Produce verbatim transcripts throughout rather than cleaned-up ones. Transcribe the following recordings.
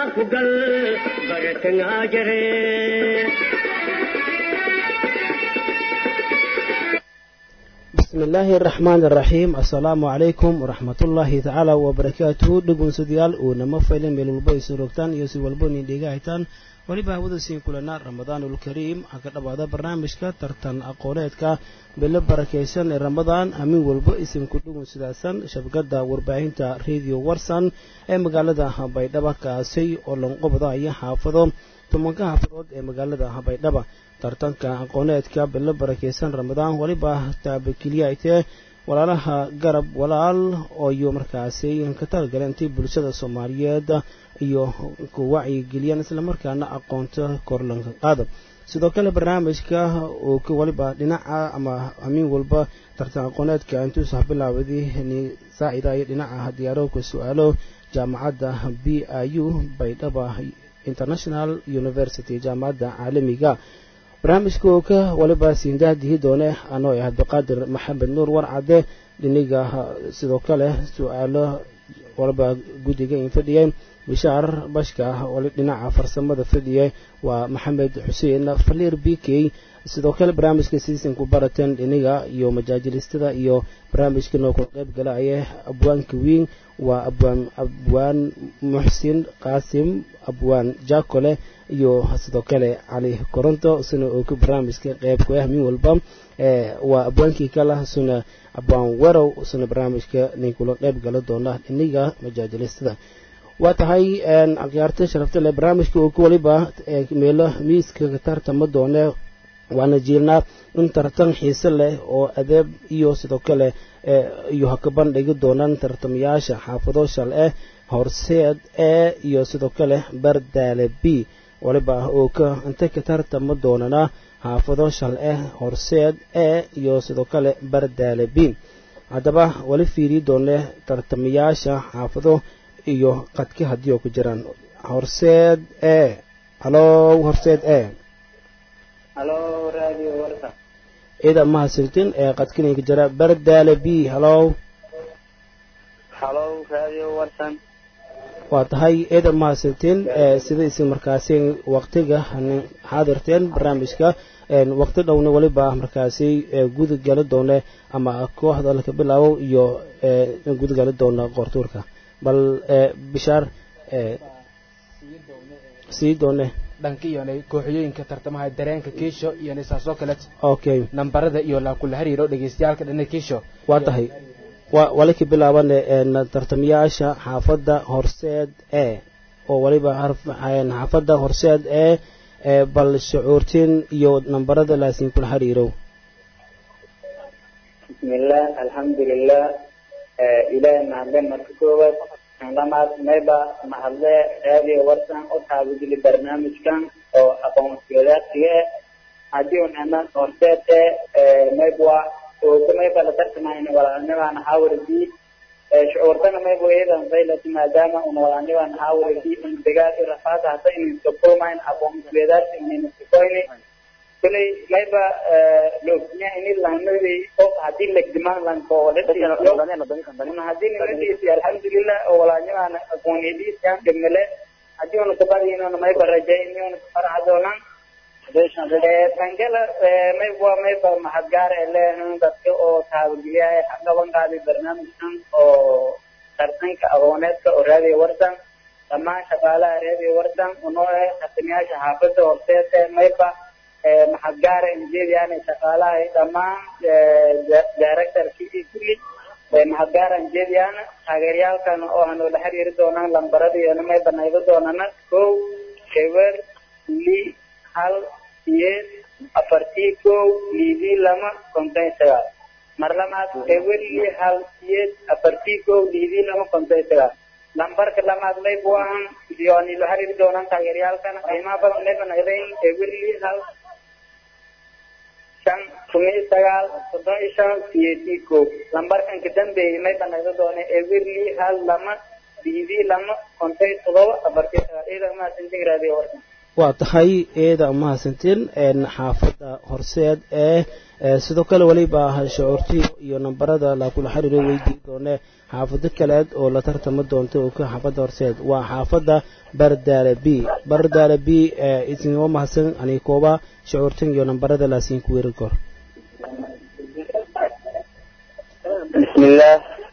kugal baratanga jare بسم الله الرحمن الرحيم السلام عليكم ورحمة الله تعالى وبركاته دقون سديال ونما فايلين ميلولبوي سوروكتان يوسي والبوني ديغايتان ولبا هودا سين كلنا رمضان الكريم أكد أبعاد برنامجك ترتان أقوليتك بلا بركيسان رمضان أمين والبو اسم كدقون سداسان شبقادا ورباهينتا ريديو ورسان اي مقالدا بايدابا كاسي ولن قبضا اي حافظو tumanka xafadood ee magaalada Habaydhaba tartanka aqooneedka bil barakeysan Ramadaan waliba taabikiliyay walaalaha garab walaal oo iyo markaasi ka talgalantay bulshada Soomaaliyeed iyo ku wacyi geliyaan isla markaana aqoonta korlanka qaado sidoo kale barnaamijka oo ku waliba dhinaca ama amiin walba tartan aqooneedka intuu soo bilaawday ni saacida ay dhinaca diyaaro ku su'aalo jaamacadda B I U Baydhaba International University jaamacadda caalamiga barnaamijku ka waliba siindaadii doone anoo ah Abdulqaadir Maxamed Nuur Warcade dhiniga sidoo kale su'aalo waliba gudiga in fadhiyay bishaar bashka wali dhinaca farsamada fadhiyay waa Maxamed Xuseen Faliir B K sidoo kale barnaamijka siisan ku barateen dhiniga iyo majaajilistada iyo barnaamijka noo ku qayb galaya abwaanka weyn waa abwaan abwaan Muxsin Qaasim abwaan Jaakole iyo sidoo kale Ali Koronto suna oo ku barnaamijka qayb ku ah min walba ee waa abwaankii kala suna abwaan warow suna barnaamijka nin kula qayb gala doona dhiniga majaajilistada waa tahay aan aqyaarta sharafta leh barnaamijka oo ku waliba meelo miiska tartama doona waana jiilnaa in tartan xiiso leh oo adeeb iyo sidoo kale iyo hakaban dhigi doonaan tartamayaasha xaafado shal eh horseed ee iyo sidoo kale bardaale B waliba oo ka inta ka tartama doonana xaafado shal eh horseed ee iyo sidoo kale bardaale B hadaba wali fiiri doone tartamayaasha xaafado iyo qadka hadii ku jiraan horseed ee halo horseed ee halo radio warta ida ma hasiltin ee qadkani ka jira bardaale B halo halo radio wartan waa tahay ida ma hasiltin ee sida isin markaasi waqtiga haadirteen barnaamijka een waqti dhowna waliba markaasi guud gal doone ama kooxda la ka bilaabo iyo ee guud gal doona qortuurka bal bishaar ee sii doone dhankiyoonay kooxooyinka tartamaha dareenka kiisho iyo nisaaso kale okay nambarada iyo la kula xiriiro dhageystayaalka dhanna kiisho waa tahay waa wali ka bilaaban ee tartamayaasha xaafada horseed ee oo waliba xaafada horseed ee bal shucuurtiin iyo nambarada laasin kula xiriiro bismillah alhamdulillah ilaahay mahadin markooda lamaad mayba mahadle radio wartan oo taabili barnaamijkan oo aqoonsiyaadkiga hadii uu nana horseed ee mayba oo mayba la tartamayna walaanana hawrdi shucuurtana mayba eedan saylaati maadaama uu walaanana hawrdi in dagaal rafaad hada in tokomayn aqoonsiyaadkiga in tokoyni kulay mayba looxnya in laanadi oo hadii la dimaan lan ko ma hadii ni alhamdulillah oo walaanana aqooniyadii kan dhimale hadii uu qabadina mayba rajayni uu farxadona ee tangala mayba mayba mahadgaar ee dadka oo taabiyay xaqaban qaadi barnaamijkan oo tartanka aqooneedka oo raadiyo wartan dhammaan shaqaalaha raadiyo wartan oo ee tartamayaasha xaafadda horseed mayba mahadgaar injeediyaan shaqaalaha dhammaan directorkii kulli mahadgaar injeediyaan taageerayaalkan oo aan la xiriiri doonaan lambarada iyo may banaydo doonaan kow shewer li hal iyo afartii kow liidi lama konton sagaal mar lamaad shewer li hal iyo afartii kow liidi lama konton sagaal lambarka lamaad may buuhan iyo aan la xiriiri doonaan taageerayaalkan qiimaha badan may banayday shewer li hal kumi sagaal soddon iyo shan siyeedii kow lambarkan ka dambeeyay may banaydo doone everly hal lama biidi lama konton todoba afartii sagaal ila ma sintin raadiyo wartan waa tahay eeda mahadsantiin een xaafada horseed ee sidoo kale waliba shucuurtii iyo nambarada la kula xiriiro weydii doone xaafado kale oo la tartamo doonto oo ka xaafada horseed waa xaafada Bardaale B Bardaale B isin oo mahadsan ani kooba shucuurtii iyo nambarada la siin ku weeri kor bismillah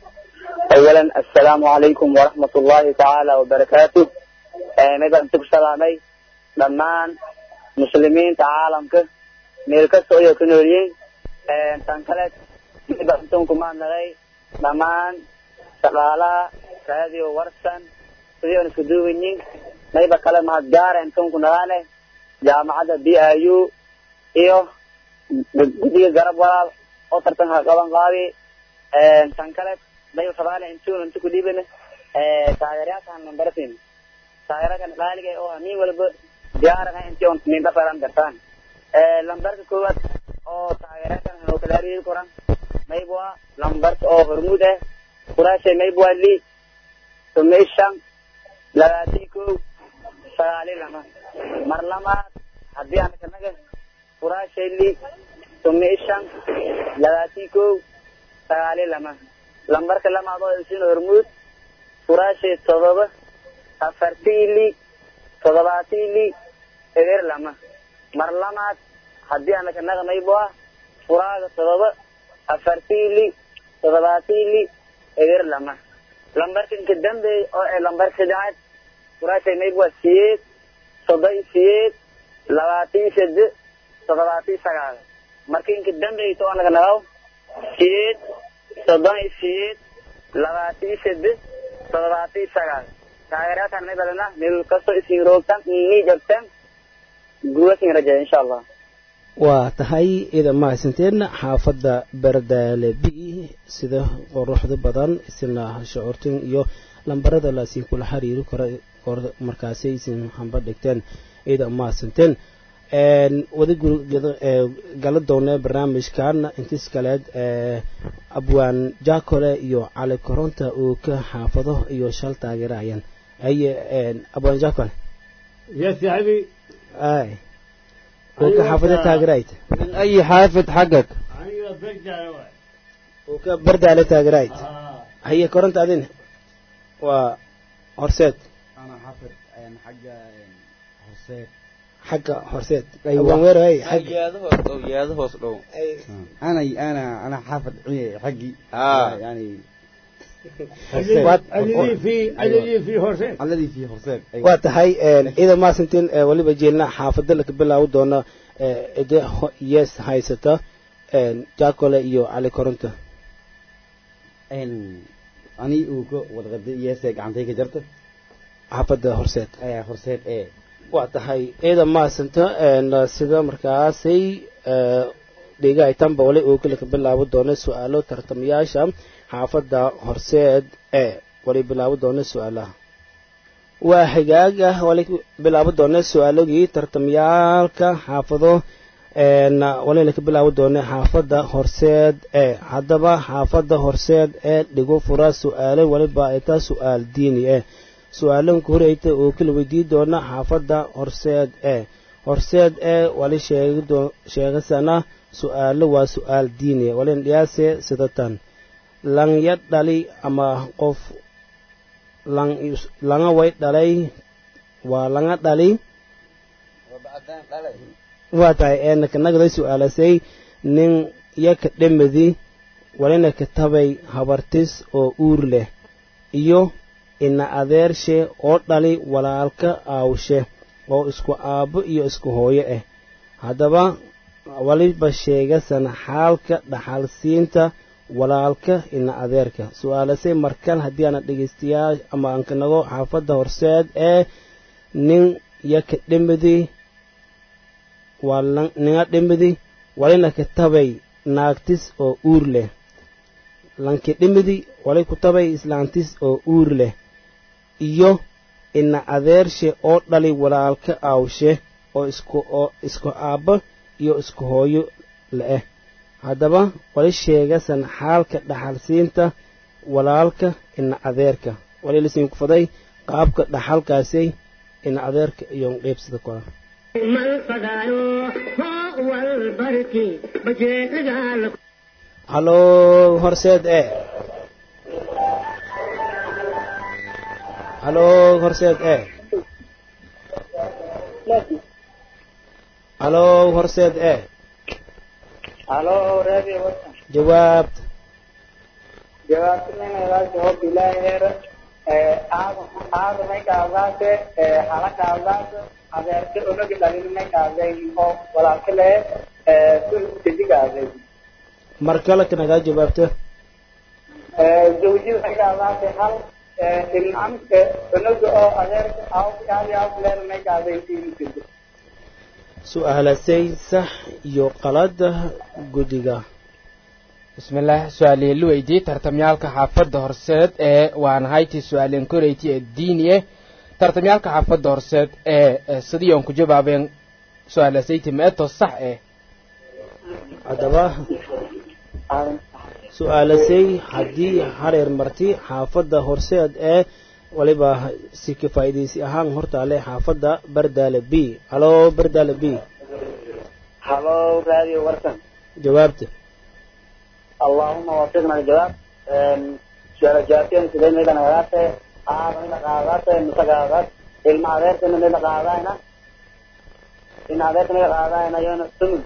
awalan assalaamu alaykum wa rahmatullahi ta'ala wa barakatuh meedan ku salaamay dhammaan muslimiinta caalamka meel kasta oo ku nool yihiin ee tan kale intaan ku maanay dhammaan shaqaalaha radio warsan sidoo isku duwayeen mayba kala ma gaar intaan ku nagaane jaamacada B I U iyo guddiga garab walaal oo tartanka qaban qaaday ee tan kale bay fadhana intuu intuu ku dhiibana ee taageerayaashan nambartiin taageerakan qaaliga oo amiin walba diyaarada intii on min dafaran gartaan ee lambarka koowaad oo taageerakan oo kala riir koran maybwa lambarka oo hormuud ah quraashay maybwa li tumeeshan labaatiku sagaali lama mar lama hadii aan kanaga quraashay li tumeeshan labaatiku sagaali lama lambarka lama oo isin hormuud quraashay todoba afartili todobaatili eber lama mar lamaad hadii aan kanaga maybwa quraaga todoba afartili todobaatili eber lama lambarka ka dambeey oo ee lambarka saddexaad quraashay maybwa siyeed soddon siyeed labaatan saddex todobaatan sagaal markii ka dambeey to anaga nagaw siyeed soddon siyeed labaatan saddex todobaatan sagaal taageerataan may badana meel kasto isin roogtan ni jabtan guusin raja insha Allah waa tahay ida mahadsanteen xaafada Bardaale B sida quruxda badan isna shucuurtin iyo lambarada la siin kula xiriiro karo markaasay isin hamba dhigteen ida mahadsanteen een wada gurigada gala doona barnaamijkan intiis kale ee abwaan Jaakole iyo Cali Koronta oo ka xaafado iyo shal taageerayaan ay een abwaan Jaakole يا سيدي ay oo ka xaafado taageerayt من أي حافظ حقك ايوه برجع واحد oo ka Bardaale taageerayt اه هي كورنت أذن وهرسات أنا حافظ يعني حق حسين حق هرسات أيوة وين هي حق ياده أو ياده أصله أنا أنا أنا حافظ حقي آه. يعني الذي في الذي في حسين الذي فيه حسين أيوة. واتهاي إذا ما سنتين ولي بجيلنا حافظ لك بالله ودونا إذا يس هاي ستا جاكولا إيو على كورنتا إن أني أوكو والغد يسق عن تيجي جرته حافظ هرسات إيه حسين إيه واتهاي إذا ما سنتا سيدا مركاسي ديجا يتم بولي أوكو لك بالله ودونا سؤاله ترتمياشا حافظ هرسات إيه ولي بالله ودونا سؤاله وحقاقة ولي بالله ودونا سؤاله ترتميالك حافظه een walaal ka bilaabo doona xaafada horseed ee hadaba xaafada horseed ee dhigo fura su'aalo waliba ay taa su'aal diini ah su'aalan ku horeeyta oo kala weydiin doona xaafada horseed ee horseed ee wali sheegdo sheegasana su'aalo waa su'aal diini walaan dhiyaase sidatan lan yad dhali ama qof lan langa way dhalay waa langa dhali وبعدين قال waatahay ee nagada su'aalasay nin yaka dhamadi walina katabay habartis oo uur leh iyo ina adeershe oo dhali walaalka aawshe oo isku aabo iyo isku hooyo ah hadaba waliba sheegasan xaalka dhaxalsiinta walaalka ina adeerka su'aalasay markan hadii aan dhageystiyaa ama aan kanago xaafada horseed ee nin yaka dhamadi walan ninga dhimidi walina katabay naagtis oo uur leh lanki dhimidi walay ku tabay islaantis oo uur leh iyo ina adeershe oo dhali walaalka aawshe oo isku oo isku aabo iyo isku hooyo leh hadaba wali sheegasan xaalka dhaxalsiinta walaalka ina adeerka wali lisin ku faday qaabka dhaxalkaasay in adeerka iyo dheebsada kora mal fadaayo ho wal barki bajeedagal halo horseed ee halo horseed ee halo horseed ee halo radio warsan jawaabta jawaabtuna waa jawab ilaaheer ee aad aad may kaabaaste ee halaka kaabaaste adeerka unaga dhalin may kaabay oo walaalka le ee tijigaasay mar kale kanaga jawaabta ee jawjid may kaabaaste hal ee ilmaamka unaga oo adeerka aw kaali aw leen may kaabay tijiga su'aalasay sax iyo qalada gudiga بسم الله سؤالي لويدي ترتميالك حافظ هرسد ايه وان هايتي سؤالين كوريتي الدينية ترتميالك حافظ هرسد ايه صديون كجبابين سؤال سيتي مئتو صح ايه عدبا سؤالسي حدي حرير مرتي حافظ هرسد ايه وليبا سيكي فايديسي اهان هرتا عليه حافظ بردال بي هلو بردال بي halo radio warsan جوابته اللهم وفقنا الجواب سؤال جاتين سيدنا إذا نغاته آه من قاعدته مسقاعدات المعذرة من اللي قاعدينا إن عذرة من اللي قاعدينا يوم السمن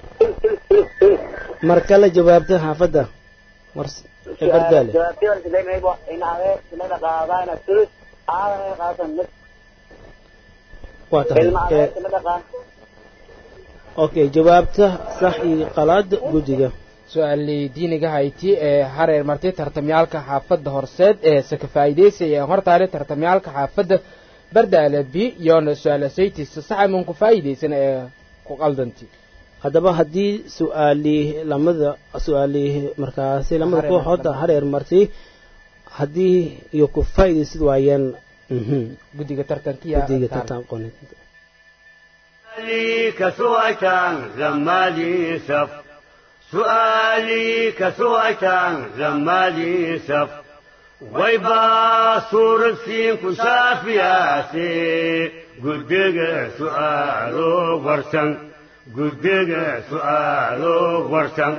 مركلة جوابته حافظة مرس بردال جاتين سيدنا إذا إن عذرة من اللي قاعدينا سلس آه من اللي قاعدينا واضح المعذرة من اللي قاعدينا اوكي جوابته صح قلاد جوديga سؤالي دينيغا هايتي ee hareer martay tartamyaalka xaafada horseed ee saka faa'iideysay ee hortaale tartamyaalka xaafada bardaale bi yoona su'aalasayti sax man ku faa'iideysan ee ku qaldanti hadaba hadii su'aali lamada su'aali markaas lamada kooxood hareer martay hadii iyo ku faa'iideysid waayeen gudiga tartankiya gudiga tartan qoonid سؤالي كسوأتان زمالي سف سؤالي كسوأتان زمالي سف ويبا صور سين كشافياسي قدق سؤالو ورسن قدق سؤالو ورسن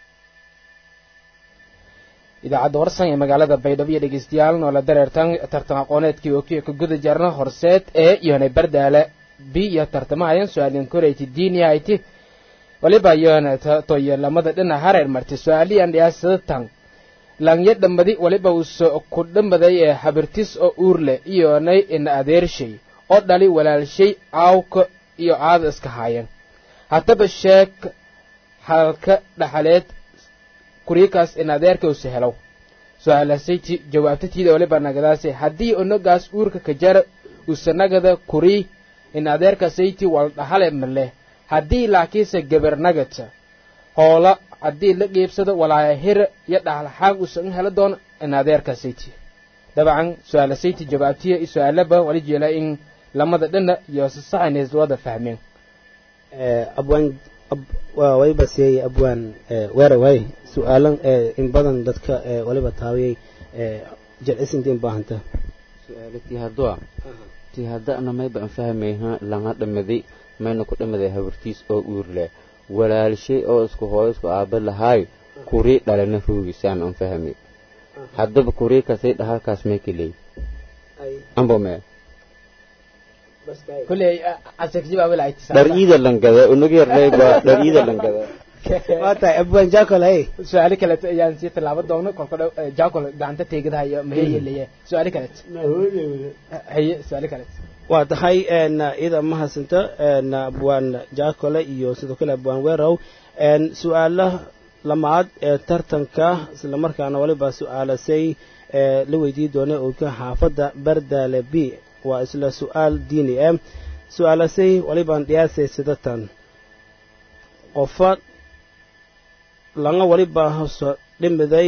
idaacadda warsan ee magaalada baydhabo iyo dhegeystayaal noola dareertan tartan aqooneedkii oo ka guda jarna horseed ee iyona bardaale bi iyo tartamahayan su-aalin koreyti diiniyahayti waliba iyona toyo lamada dhina hareer martay su-aaliyan dhiyaasatan langya dhambadi waliba uso ku dhambaday ee habirtis oo uurle iyonay ina adeershay oo dhali walaalshay aawka iyo caada iska haayan haddaba sheeg halka dhaxaleed kuriikaas in adeerka use helow su-aalasayti jawaabtatiida waliba nagadaase haddii onogaas uurka ka jara usanagada kurii in adeerka sayti wal dhaxale male haddii laakiinse gabar nagata hoola haddii la geebsado walaaya hira iyo dhaxalxaag usan helo doon in adeerka sayti dabcan su-aala sayti jawaabtiya iyo su-aalaba wali jeela in lamada dhina iyo sasaxaynays wada fahmeen abwaan waliba siiyay abwaan weera way su'aalan in badan dadka waliba taawiyay jilcisinta in baahanta su'aalatii hadwa tii hadana may baan fahmayha laga dhamaday mayna ku dhamaday habartiis oo uur leh walaalshay oo isku hooyo isku aaba lahaay kuri dhalana ruugisaan aan fahmay haddaba kuri ka say dhahalkaas may kelay ambo me kulay asag jiba wala ay dar ida langada unugu yarlay ba dar ida langada waata abwaan jaakol hay su'aali kale ayaan si talaabo doona kolka jaakol gacanta teegadahay ma heeyay su'aali kale hay su'aali kale waa tahay een ida ma hasanta een abwaan jaakol iyo sidoo kale abwaan weerow een su'aalaha lamaad ee tartanka isla markaana waliba su'aalasay ee la weydiin doona oo ka xaafada bardaale b waa isla su'aal diini ah su'aalasay waliba dhiyaasay sidatan qofa langa waliba hoso dhimiday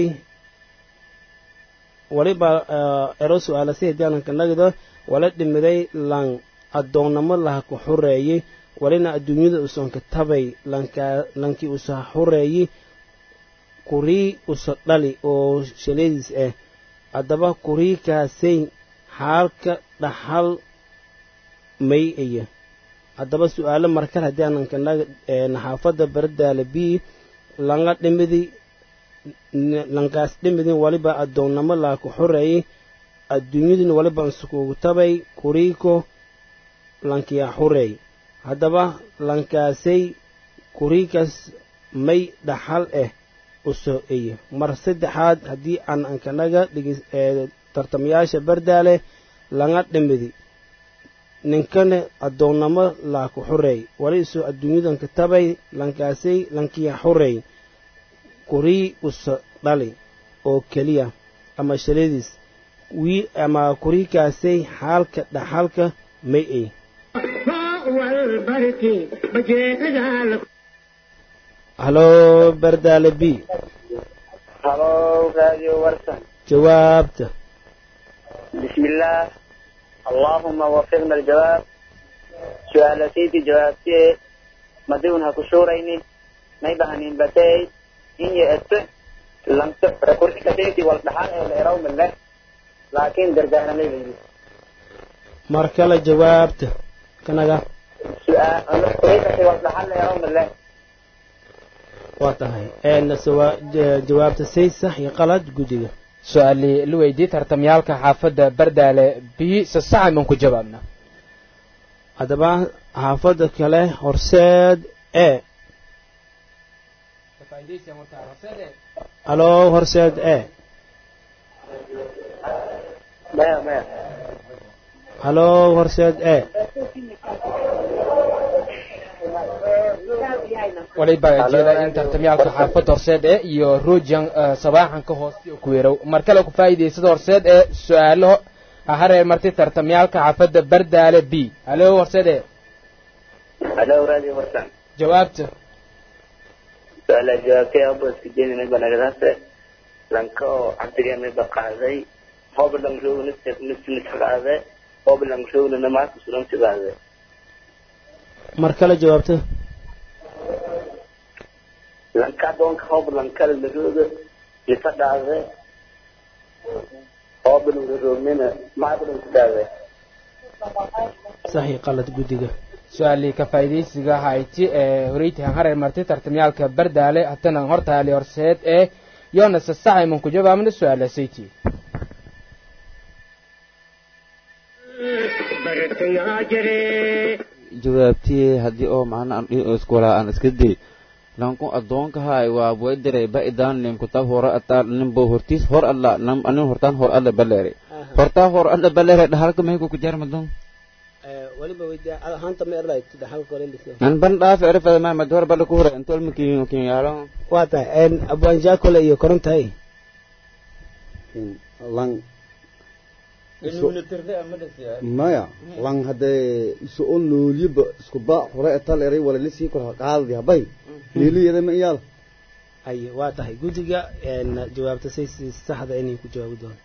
waliba ero su'aalasay daalanka nagada wala dhimiday lang adoonnamo laha ku xureeyay walina adduunyada usan ka tabay lanka lankii usa xureeyay kurii usa dhali oo shaleedis ah haddaba kurii kaasay xaalka dhaxal may iyo haddaba su-aalo markale haddii aanan kanaga xaafadda bardaale b langa dhimidi lankaas dhimidin waliba addoonnamo laa ku xoreeyey adduunyaduna waliba iskugu tabay kuriiko lankiya xureey haddaba lankaasay kuriikas may dhaxal ah u soo iyo mar saddexaad haddii aan ankanaga dhigis tartamayaasha bardaale langa dhimidi ninkana addoonnamo laa ku xureey wali isoo adduunyadanka tabay lankaasay lankiya xureey kurii usa dhali oo keliya ama shaladiis wiil ama kuriikaasay xaalka dhaxalka may ay halo bardaale b halo radio warsan jawaabta bismillah allahumma wafiqna aljawaab su'aalataydi jawaabtee madiun ha ku shuurayni may bahanin batay in yeeto lamta kurikadaydi wal dhaxal ee leeraw male laakiin gargaarna leeyahay mar kale jawaabta kanaga su'aal kurikadaydi wal dhaxal leeraw male waa tahay een jawaabta say sax iyo qalad gudiga su-aali la weydiiyey tartamyaalka xaafadda bardaale b si sax ayaan ku jawaabna haddaba xaafadda kale horseed e halo horseed e maya maya halo horseed e waliba jeeda in tartamyaalka xaafadda horseed ee iyo rujan sabaaxan ka hoosti ku weerow mar kale ku faa'iideysada horseed ee su'aalo hareer marti tartamyaalka xaafadda bardaale b halo horseed ee halo radio warsan jawaabta su'aala jawaabtay abas kidina banagadaase lanka oo cabdiga may baqaaday hoblan joogna nisni tagaade hoblan joogna ma ku suran tagaade mar kale jawaabta lanka doonka hoblan kala madooda lifadhaade hoblan roomina maadlan tagaade saxi qalad gudiga su-aali ka faa'iideysiga hayti ee horeytahan hareer marti tartamyaalka bardaale hatana hortaali horseed ee yoona si sax ayman ku jawaabna su-aala sayti jawaabtii haddii oo macna isku walaa aan iska day lanku addoonka haay waa boydiray ba idaan nin ku tab hore ataa nin bo hortiis hor alla nam anin hortaan hor alla baleere hortaa hor alla baleere dhahalka may ku jar madon ee waliba weydiya hanta ma erlayt dhahalka hore lisoo an ban dhaaf erfada ma mad hor bal ku hore intol mikiin kiin yaalo waata en abwanja kole iyo korontaay lang maya lang hadee isu oo nooliba isku baa hore atal eray wala lisii kor qaadi habay leeliyada ma yaal ay waa tahay gudiga en jawaabta say saxda inay ku jawaabi doon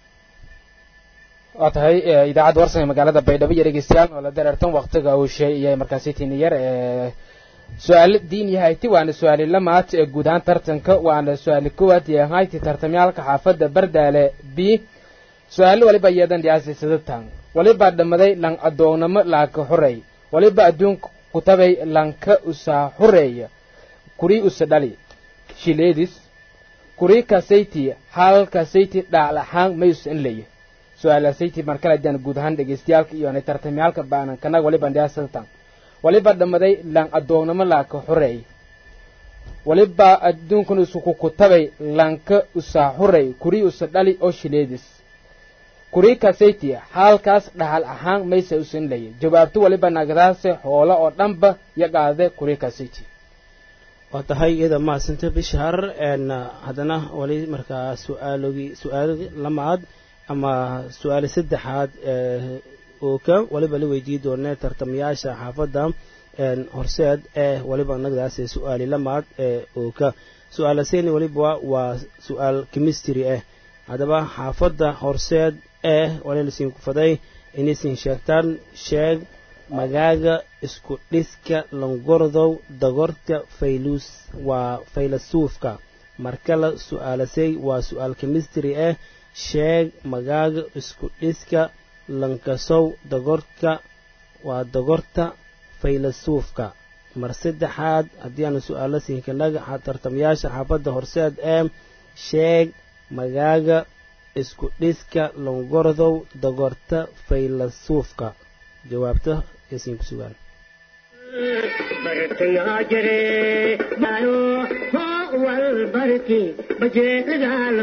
waa tahay idaacadda warsan ee magaalada baydhabo iyo dhegeystayaal oo la dareertan waqtiga uu sheegay markaasi tiiniyar ee su-aal diin yahayti waana su-aali lamaad ee guud ahaan tartanka waana su-aali koowaad yahayti tartamyaalka xaafadda bardaale b su-aalo waliba iyadan dhiyaasay sidatan waliba dhammaday lang addoonnamo laaka xureey waliba adduunka ku tabay lanka usaa xureeya kurii usa dhali shileedis kurii kasayti halka sayti dhaalaxaan mayus in leeyahay su-aala sayti markale haddaan guud ahaan dhegeystayaalka iyo anay tartamyaalka baanan kanaga waliba dhiyaasatan waliba dhammaday lang addoonnamo laaka xureey waliba adduunkan isku ku tabay lanka usaa xureey kurii usa dhali oo shileedis kurii kasayti halkaas dhaxal ahaan maysa usan leeyahay jawaabtu waliba nagadaase xoolo oo dhanba yaqaade kurii kasayti waa tahay iyada maasanta bishar een haddana wali markaa su-aalogii su-aalogii lamaad ama su-aali saddexaad oo ka waliba la weydiin doonee tartamayaasha xaafadda een horseed ee waliba nagadaase su-aali lamaad oo ka su-aalaseeni waliba waa su-aal chemistry ah haddaba xaafadda horseed ee walaalisiin ku faday inaysan sheegtaan sheeg magaaga isku dhiska langordow dagorta faylus waa faylasuufka markala su-aalasay waa su-aal chemistry ah sheeg magaaga isku dhiska lankasow dagorka waa dogorta faylasuufka mar saddexaad haddii aanu su'aalo siinkanaga tartamayaasha xaafadda horseed ee sheeg magaaga isku dhiska longordow dogorta faylasuufka jawaabta yasiin ku sugaan bartangaa jire bayo hoo wal barki bajeedaal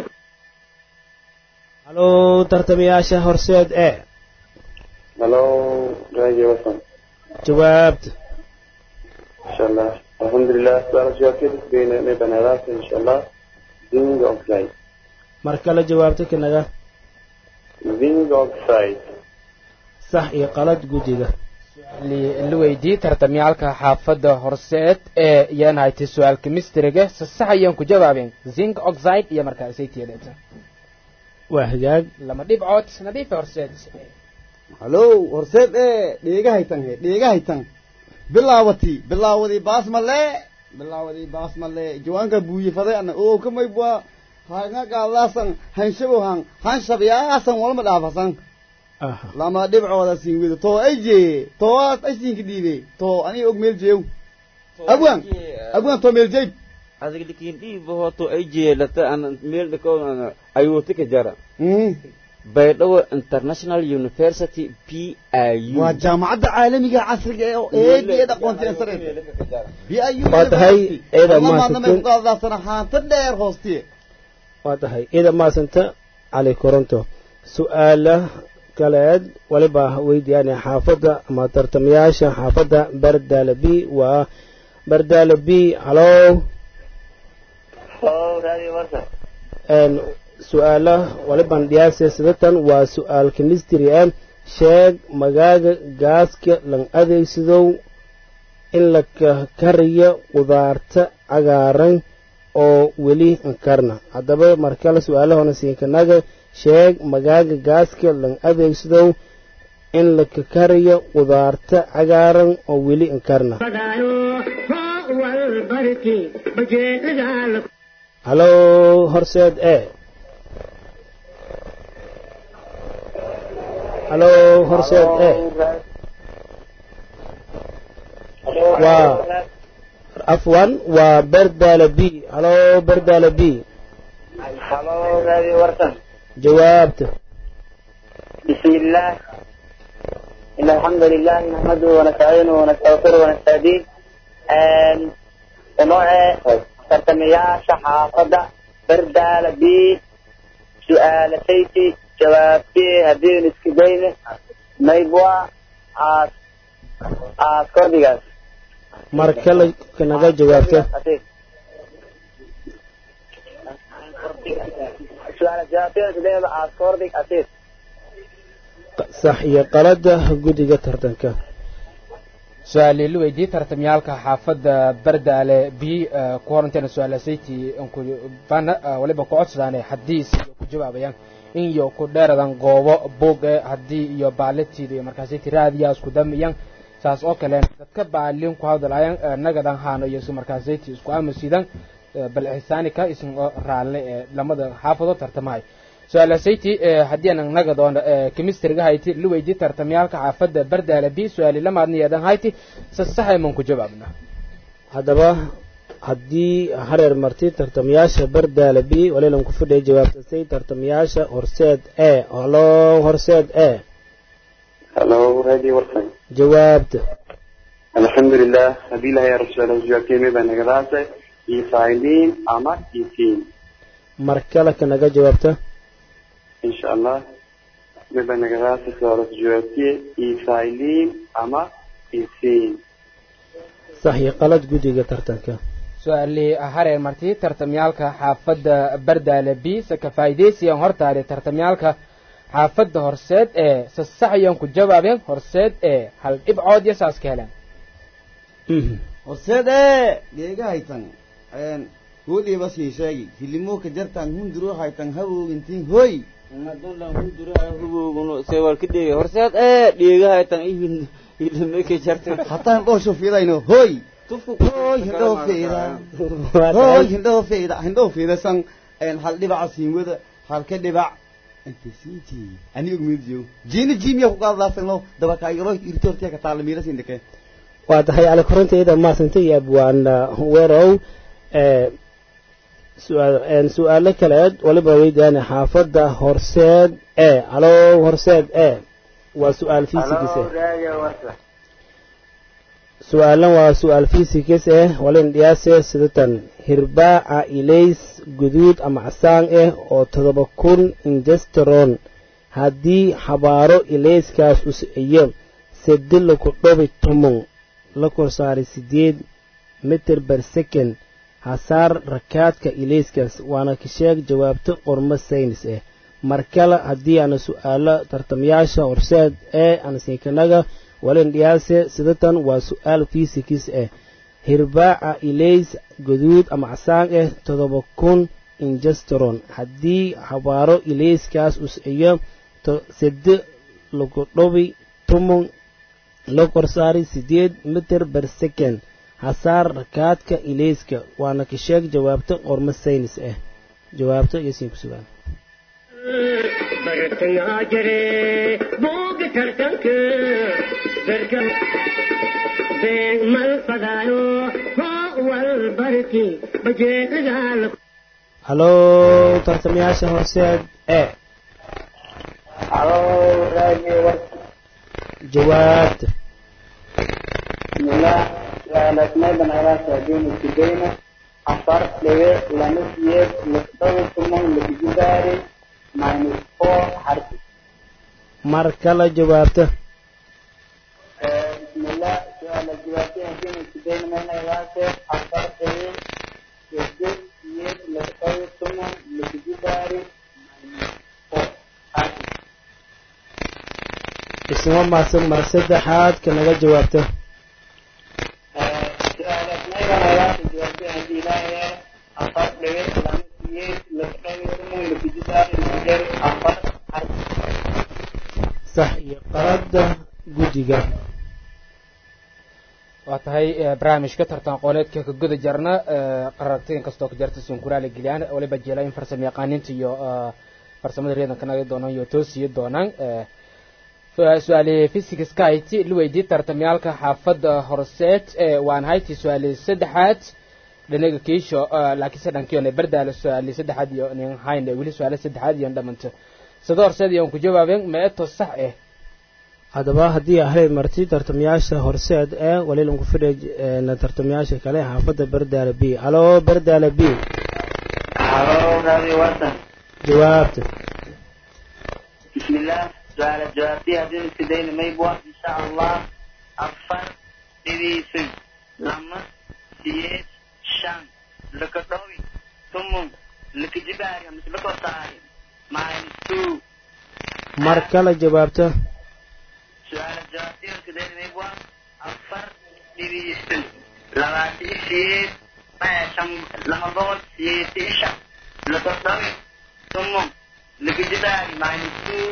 halo tartamayaasha horseed ee halo radio wasan jawaabta insha allah alhamdulillah su'aal jawaabteed bayna may banaadaas insha allah zinc oxide mar kale jawaabta kanaga zinc oxide sax iyo qalad guddiga la weydii tartamyaalka xaafadda horseed ee iyana haytay su-aalka mistriga si sax ayaan ku jawaabeen zinc oxide iyo markaa saytiyadeeta waa hagaag lama dhibcood nadiifa horseed halo horseed ee dheegahaytan he dheegahaytan bilaawati bilaawadi baas male bilaawadi baas male jawaanka buuyifaday ana oo kamay bua hanga gaalaasan hanshabo han hanshabiyaasan walma dhaafasan lama dhibcooda siin wada to ayje to ay siin kidibay to ani og meel jeew abwan abwan to meel jeeb adiga dikin dhiibo to ayje lata an meel dhako ayuuti ka jara baydhabo international university p i u waa jaamacadda caalamiga casriga ee eediyada aqoontiga sare p i u waa tahay eeda maasanta qaadasana haanta dheer hoostiye waa tahay eeda maasanta cali koronto su'aala kaleed waliba weydiyaanay xaafadda ama tartamayaasha xaafadda bardaale b waa bardaale b halo n su'aala waliban dhiyaasay sidatan waa su'aal chemistry ah sheeg magaaga gaaska lan adeegsadow in la kariyo qudaarta cagaaran oo weli karna haddaba markale su'aalahona siinkanaga sheeg magaaga gaaska lan adeegsadow in la kariyo qudaarta cagaaran oo weli karna halo horseed ee halo horseed ee waa afwan waa bardaale b halo bardaale b halo radio warsan jawaabta بسم الله إن الحمد لله نحمده ونستعينه ونستغفره ونستهديه ونوع ترتميا شحافظة بردالة بي سؤال سيتي جوابتي هدين اسكدين ميبوا عاس عاس كورديغاس markale kanaga jawaabta سؤال جوابتي اسكدين عاس كورديغ أسيس sax iyo qalada guddiga tartanka su-aali la weydiiyey tartamyaalka xaafadda bardaale b ku horanteena su-aala sayti bana waliba ku codsadaan xadiis iyo ku jawaabayaan in iyo ku dheeradan goobo buug haddii iyo baaletiida iyo markaasi tiraadiya isku damiyaan saas oo kale dadka baalin ku hadlayaan nagadan haano iyo isku markaasi isku aamusidan bal ihsaanika isin raalle lamada xaafado tartamay su-aala sayti haddii aan naga doon chemistryga hayti la weydiiyey tartamyaalka xaafadda bardaale b su-aali lamaadniyadan hayti sa saxay man ku jawaabna haddaba haddii hareer marti tartamayaasha bardaale b walilan ku fidhay jawaabtasay tartamayaasha horseed e halo horseed e halo radio warsan jawaabta alxamdulilah haddii ilahay rasuul jawaabteemay baa nagadaasay ifailiin ama ifiin mar kale kanaga jawaabta إن شاء الله نبقى نقرأ سؤال جوابتي إيفايلين أما إيفين صحيح قلت جودي ترتنك su-aali hareer marti tartamyaalka xaafadda bardaale b se ka faa'iidaysiyan hortaari tartamyaalka xaafadda horseed ee se saxayan ku jawaabeen horseed ee hal dhibcood iyo saas ka heleen horseed ee geega haytan hoodii bas ii sheegi filimo ka jartan hunduro haytan hawoogintiin hoy nadonlan hunduro hawooguno sewal ka dhigay horseed ee dhiiga haytan ihin ilme ka jartan hataan dhoosho fiidayno hoy hoy hindhoo fiida hoy hindhoo fiida hindhoo fiida san hal dhibaca siin wada hal ka dhibac انت سيتي اني اغميديو جيني جيميا ku qaadasano daba ka yaro irtoortiya ka taal miira sindake waa tahay ala koronteeda ma santay abwaan weerow ee su'aal een su'aalo kale waliba weydaan xaafada horseed ee alo horseed ee waa su'aal fiisikiisa su'aalan waa su'aal fiisikiisa ee walin dhiyaasay sidatan hirbaaca ilays guduud ama casaan ah oo todoba kun ingesteron haddii xabaaro ilayskaas u siciyo sedelo ku dhobi tumon la korsaari sideed mitir per second hasaar rakaadka ilayskaas waana ka sheeg jawaabta qormo saynis ah markale haddii aan su'aalo tartamayaasha horseed ee aan sinkanaga walin dhiyaase sidatan waa su'aal fiisikis ah hirbaaca ilays guduud ama casaan ah todoba kun ingesteron haddii xabaaro ilayskaas u siciyo sede lagu dhobi tumon la korsaari sideed mitir per second hasaar rakaadka ilayska waana ka sheeg jawaabta qormo saynis ah jawaabta iyo siin ku sugan bartangaa jire buuga tartanka darka been mal fadaayo hoo wal barki bajeedaal halo tartamayaasha horseed ee halo radio jawaabta bismillah su'aalasnay banayraasa diin kidayna afar lewe lana siyeed lixdan tumon lijidaari minus four harfi mar kale jawaabta bismillah su'aala jawaabtay diin kidayna banayraasa afar lewe siyeed lixdan tumon lijidaari minus four harfi isma maasan mar saddexaad ka naga jawaabta sax iyo qarada guddiga waa tahay barnaamijka tartan aqooneedka ka guda jarna qarartiin kastoo ka jarta sunkuraale geliyaan waliba jeela in farsamo yaqaaninta iyo farsamada reedanka naga doonaan iyo toosiyo doonaan su-aali physics kayti luweydii tartamyaalka xaafadda horseed waan hayti su-aali saddexaad dhinaga kiisho laakiinse dhankiyoona bardaala su-aali saddexaad iyo nin hayn weli su-aali saddexaad iyo dhamanto sida horseed iyo ku jawaabeen meeto sax ah haddaba haddii ahay marti tartamayaasha horseed ee wali lagu fidhay tartamayaasha kale xaafadda bardaala b halo bardaala b halo radio watan jawaabta bismillah سؤال جوابتي هذين سيدين ما يبغى إن شاء الله أفر ديسي لما سيد شان لكتوي ثم لكجباري مش لكوتاري minus two مركلة جوابته سؤال جوابتي سيدين ما يبغى أفر ديسي لما سيد ما شام لما بقول سيد شان لكتوي ثم لكجباري minus two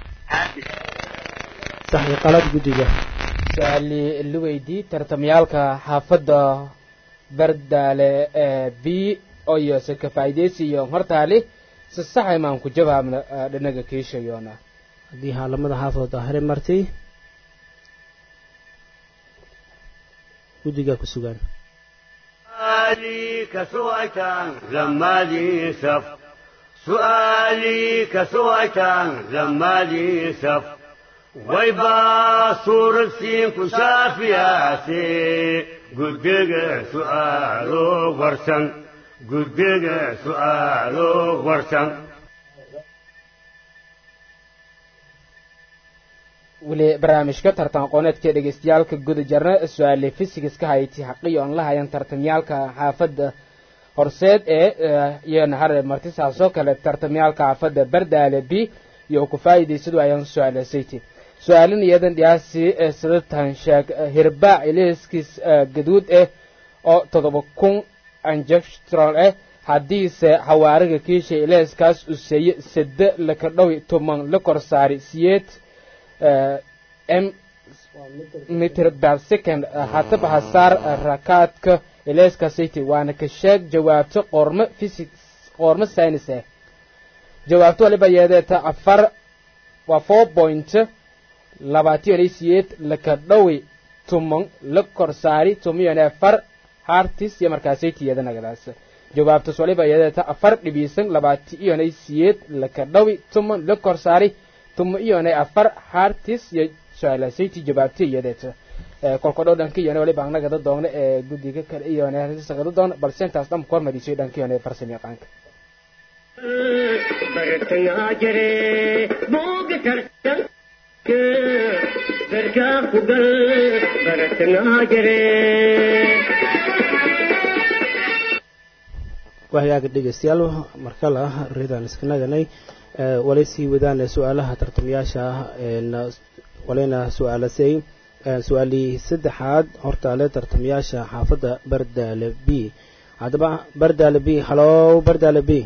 صحيح قلت جديدة سؤالي اللويدي ترتميالك حافظة بردالة بي أو يوسك فايديسي يوم هرتالي سصحي ما انكو جبها من لنجا كيشة يونا دي حالة حافظة ظاهرة مرتي جديدة كسوغان سؤالي كسوعة لما لي سف سؤالي كسوعة لما لي سف ويبا صور السين كشافياتي قدق سؤالو ورسن قدق سؤالو ورسن weli barnaamijka tartan aqooneedka dhegeystayaaalka guda jarna su-aale fisigska hayti xaqiyo aan la hayan tartamyaalka xaafadda horseed ee iyana har marti saasoo kale tartamyaalka xaafadda bardaale b iyo ku faa'iideysadu ayaan su-aalasayti su-aalin iyadan dhiyaasi sadatan sheeg hirbaac iliskis gaduud ah oo todoba kun anjestral ah haddiise xawaariga kiisha iliskaas u seeye sade laka dhowi toban la kor saari siyeed m meter per second hataba hasaar rakaadka iliska city waana ka sheeg jawaabta qormo physics qormo science jawaabtu waliba yeedeeta afar waa four point labaatan iyo sideed laka dhawi tumon la korsaari tumiyo afar hartis iyo markaasay tiyada nagadaas jawaabtu waliba yeedeeta afar dhibisan labaatan iyo sideed laka dhawi tumon la korsaari tumiyo afar hartis iyo su'aalaasay jawaabtu yeedeeta kolkodho dhankiyana waliba anaga dad doona ee gudiga kale iyo neersiga doona balse intaas dhan koor madisay dhankiyana farsamo yaqaanka bartana jare mooga tartan barka kugal bartana jare waxyaaga dhegeystayaal markala reedan iskanaganay wali sii wadaan su'aalaha tartamayaasha ee walina su'aalasay su'aali saddexaad hortaale tartamayaasha xaafadda Bardaale B hadaba Bardaale B hello Bardaale B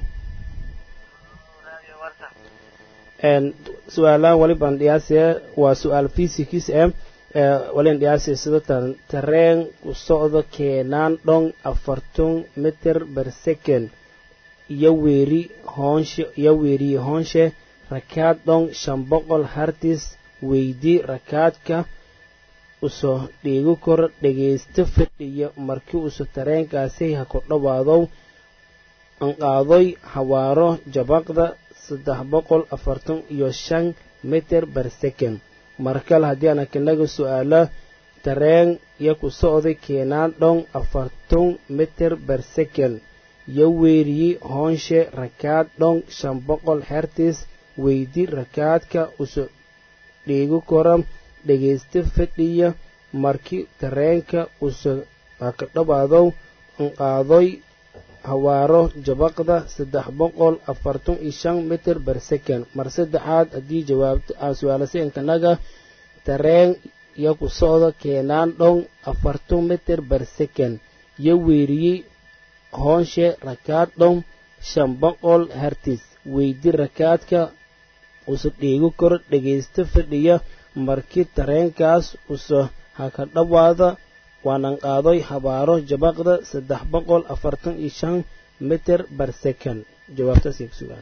en su'aalan wali bandhiyaase waa su'aal physics eh walin dhiyaase sida tareen u socdo keenan dhon afartan mitir per second iyo weeri hoonshe iyo weeri hoonshe rakaad dhon shan boqol hertz weydi rakaadka usoo dhiigu kor dhageysto fadhiyo markii uu tareenkaasi ha ku dhawaado an qaaday hawaaro jabaqda saddex boqol afartan iyo shan mitir per second markal hadii aan kanaga su'aalo tareen iyo ku socday keenan dhon afartan mitir per second iyo weeri hoonshe rakaad dhon shan boqol hertz weydi rakaadka usoo dhiigu koram dhageysto fadhiya markii tareenka uu ka dhawaado an qaaday hawaaro jabaqda saddex boqol afartan iyo shan mitir per second mar saddexaad hadii jawaabta aan su'aalaysay kanaga tareen iyo ku socdo keenan dhon afartan mitir per second iyo weeri hoonshe rakaad dhon shan boqol hertz weydi rakaadka usoo dhiigu kor dhageysto fadhiya markii tareenkaas usoo ha ka dhawaada waanan qaaday habaaro jabaqda saddex boqol afartan iyo shan mitir per second jawaabtaas ay ku sugaan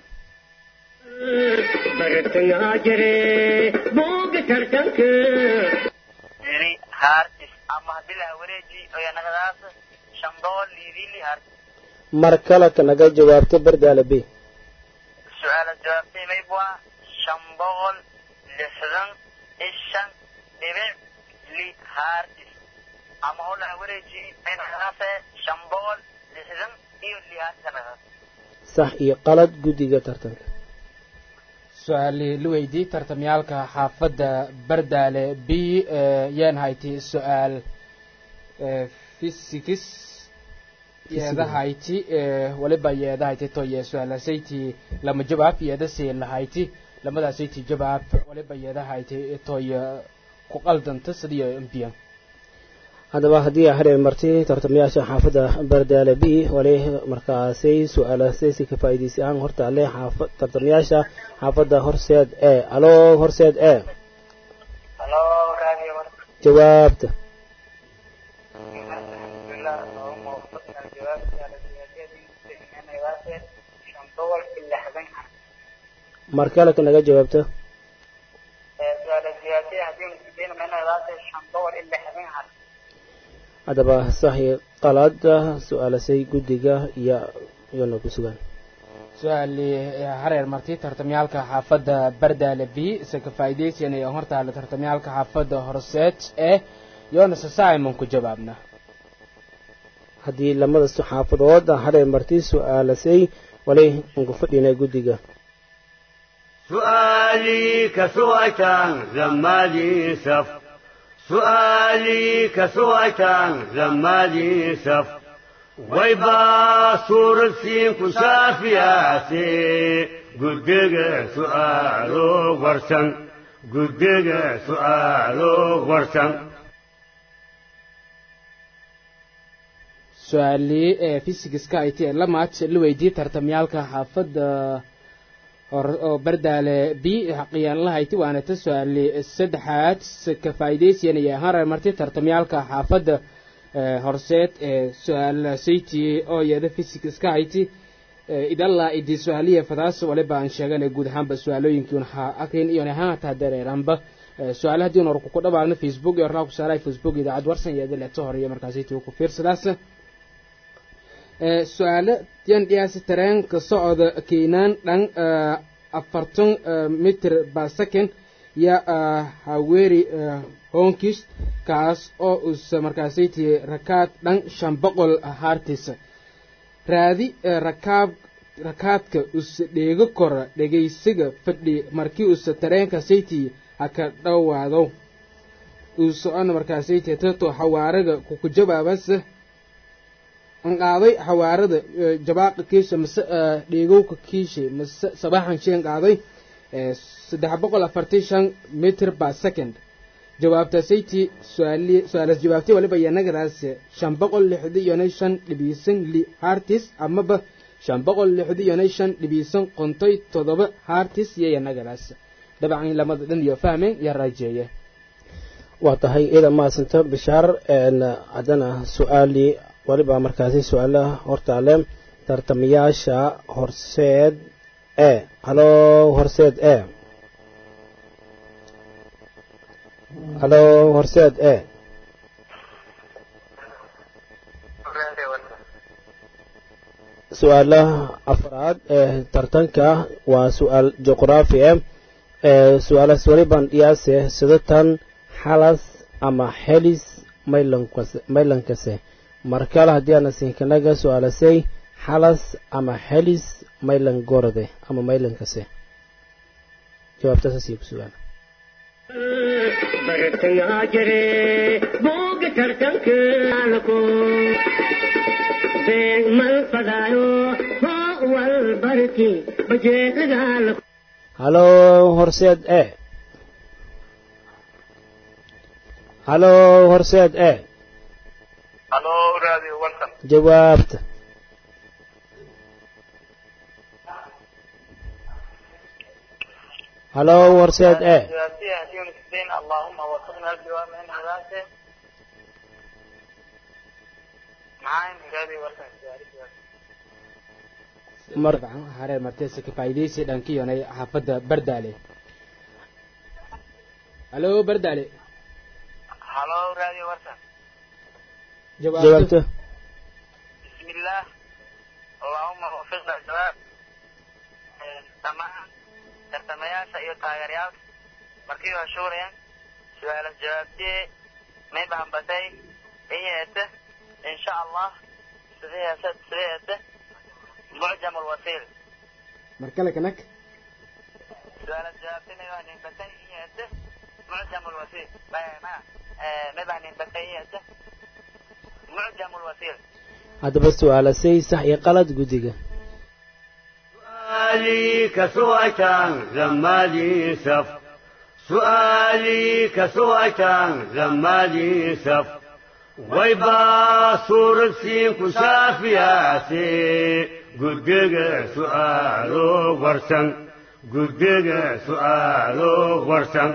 bartana jare mooga tartanka eri hartis ama bila wareeji oo nagadaas shan boqol lidili hartis mar kale kanaga jawaabta Bardaale B su'aal jawaabtay maybwa shan boqol lixdan ishan dhibic li hartis ama hawla wareeji ay nagadaas shan boqol lixdan iyo li hartis sax iyo qalad gudiga tartanka su'aali luweydi tartamyaalka xaafadda Bardaale B yaan hayti su'aal physics yeeda hayti waliba yeeda hayti to yeeda su'aalasayti lama jawaab yeeda si la hayti lamadaasay jawaab waliba yeeda hayti to ku qaldanta sidii imbiyan hadaba hadii hareen martii tartamayaasha xaafadda Bardaale B wali markaasay su'aalahaasi ka faa'iideystaan horta le xaafad tartamayaasha xaafadda Horseed ee alo Horseed ee halo radio jawaabta markale kanaga jawaabta hadaba saxi qalada su'aalasay gudiga iyo iyo ku sugan su'aali hareer martii tartamyaalka xaafadda Bardaale B iska faa'iideysan ee horta la tartamyaalka xaafadda Horseed ee yoona Simon ku jawaabna hadii lamada xaafadood hareer martii su'aalasay wali ugu fadhina gudiga سؤالي كسوأتان زمالي سف سؤالي كسوأتان زمالي سف ويبا سورسين كسافياتي قدق سؤالو ورسن قدق سؤالو ورسن سؤالي physics ka ay lamaad luweydi tartamyaalka xaafadda oo Bardaale B xaqiyaan lahayti waana ta su'aali saddexaad ka faa'iideysanaya harar martii tartamyaalka xaafadda Horseed ee su'aal sayti oo yada physics ka ayti idalla idii su'aaliye fadaas waliba aan sheeganay guud ahaanba su'aalooyinkii waxa akrin iyo nahaata dareeranba su'aalaha diin oo ku dhawaaqna Facebook iyo raaq saaray Facebook idaacad warsan iyo dalata horiyo markaas ay ku fiirsadaas ee su'aalo yan dhiyaasi tareen ka socda keenan dhan afartan mitir per second ya haweri honkis kaas oo us markaas ay rakaad dhan shan boqol hertz raadi rakaab rakaadka us dheego kor dhageysiga fadhi markii us tareenka city aka dhawaado us aan markaas ay tato xawaaraga ku jawaabas an qaaday xawaarada jabaaq kiisha mas dheegowka kiisha mas sabaxan sheen qaaday saddex boqol afartan iyo shan mitir per second jawaabta city su'aali su'aalas jawaabtay waliba yanagadaas shan boqol lixdan iyo shan dhibisan li hertz ama ba shan boqol lixdan iyo shan dhibisan qontay todoba hertz iyo yanagadaas dabcan lamada dhan iyo fahmeen ya rajeeye waa tahay ila ma santa bishaar een adana su'aali waliba markaasi su'aalaha hortaale tartamayaasha horseed ee halo horseed ee halo horseed ee su'aalaha afraad ee tartanka waa su'aal juqraafi ah ee su'aalahaas waliban dhiyaase sidatan xalas ama xelis maylankase maylankase markale haddii aan siinkanaga su'aalasay xalas ama xelis maylan gorode ama maylankase jawaabtaas si ku sugan bartanga jere boga tartanka alko beg mal fadayo ho wal barki baje lagal halo horseed ee halo horseed ee halo radio warsan jawaabta halo horseed ee اللهم وفقنا الجواب من هذا معاين radio warsan marban hareer marteesa ka faa'iideysi dhankiyonay xaafada bardaale halo bardaale halo radio warsan jawaabta بسم الله اللهم وفقنا الجواب تمام tartamayaasha iyo taageerayaasha markii waa shuurayaan su'aal jawaabtee may bahanbatay inayta insha Allah sideeyasa sideeyata mu'jam al-wasil markale kanak su'aal jawaabtee may bahanbatay inayta mu'jam al-wasil bayana may bahanbatay inayta mu'jam al-wasil hadaba su'aalasay sax iyo qalad gudiga سؤالي كسوأتان لما لي سف سؤالي كسوأتان لما لي سف ويبا صورتي كشافياتي قدق سؤالو ورسن قدق سؤالو ورسن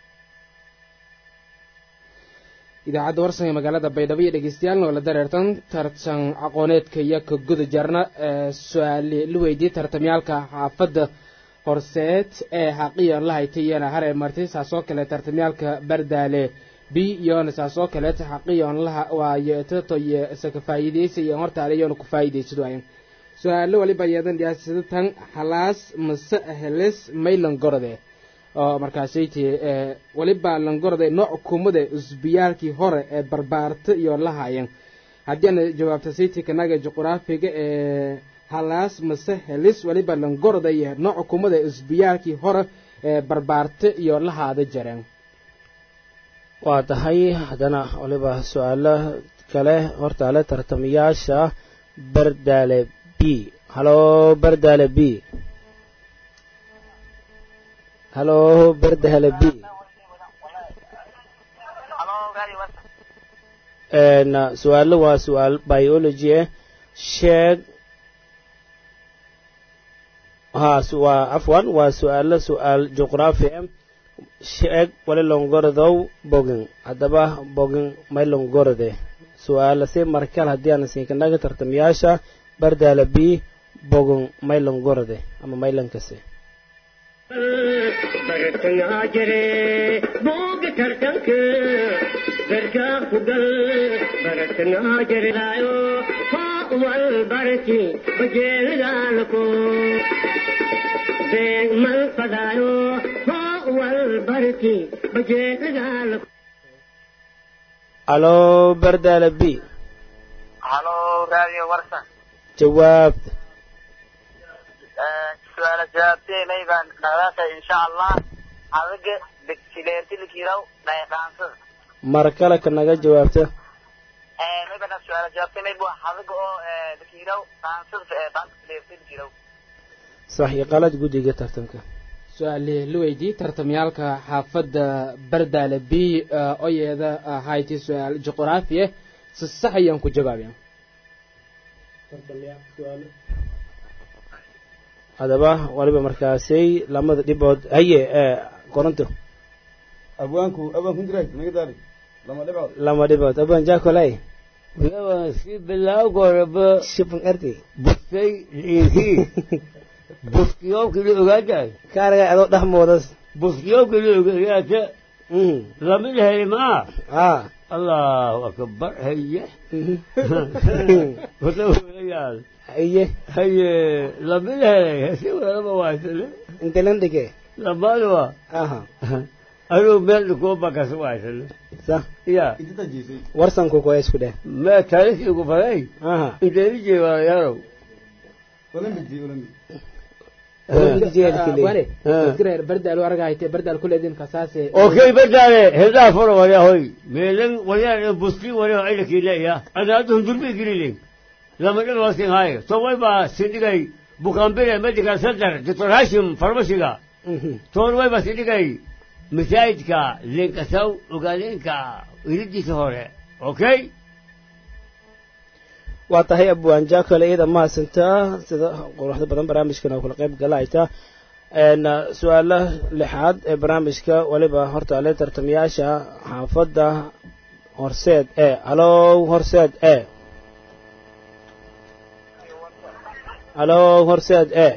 idaacadda warsan ee magaalada baydhabo iyo dhegeystayaal oo la dareertan tartan aqooneedka iyo ka guda jarna su'aal la weydiiyay tartamyaalka xaafadda horseed ee xaqiyan la haytayna hareer martay saasoo kale tartamyaalka bardaale b iyo saasoo kale xaqiyan la waayo tato iyo saka faa'iideysay iyo hortaale iyo ku faa'iideysado ay su'aalo waliba yadan dhiyaasada tan xalaas mase heles maylan gorode oo markaasaytii waliba langorday nooc kumada usbiyaalkii hore ee barbaarta iyo la haayeen haddii aan jawaabta saytii kanaga juqraafiga ee halaas mase helis waliba langorday nooc kumada usbiyaalkii hore ee barbaarta iyo la haada jareen waa tahay haddana waliba su'aalo kale hortaale tartamayaasha bardaale b halo bardaale b halo bardaale b een su'aalo waa su'aal biology ah sheeg ha waa afwan waa su'aalo su'aal juqraafi ah sheeg wali longordow bogin haddaba bogin may longorde su'aalo si markal haddii aan siin kanaga tartamayaasha bardaale b bogon maylan gorode ama maylan kase bartanga jere bog tartanka barka kugal bartanga jere layo fa wal barki bajel dalko beg mal fadayo fa wal barki bajel dalko alo bardala bi halo radio warsan jawaab su'aal jawaabtay mayban dhawaaqa insha Allah adiga degsileertil kiiraw dhayqaansa mar kale ka naga jawaabta ee mayban su'aal jawaabtay maybu adiga oo kiiraw qaansa ee degsileertil kiiraw sax iyo qalad gudiga tartanka su-aale la weydiiyey tartamyaalka xaafadda bardaale b oo yeeda ahayti su-aal juqraafiye si sax ayaan ku jawaabaya hadaba waliba markaasay lamada dhibood haye ee koronto abwaanku abwaanku diray naga daari lama dhibood lama dhibood abwaan jaakolay yawa si bilaaw goraba shibin ardi bustay liihi buskiyowkili ogaatahay kaaraga adoo dhexmoodas buskiyowkili ogaata lamid heli maa ah allahu akbar haye watayaal haye haye lamid helay hesi walaba waasale inta lan dhige lamadwa aha anuu meel dhukoobakas waasale sa ya inta jiisay warsanku ko isku dheh ma taariikhi ku faday aha inteeni jeewa yarow walan bidi walan ware kireer bardaal aragayte bardaal kuleedin kasaase okay badale hedaa furo wala hoy meelan wala buski wala ayda kiilaya ana adun durbi girilin lama dhal wasin hay so way ba sindigay bukambire medical center doctor Hashim farmasiga toor way ba sindigay misaidka linkasaw ugalenka iridisa hore okay waa tahay abwaan jaakale iyada mahadsantaa sida quruxda badan barnaamijkan oo kula qayb galayta een su'aala lixaad ee barnaamijka waliba horta ale tartamayaasha xaafadda horseed ee halo horseed ee halo horseed ee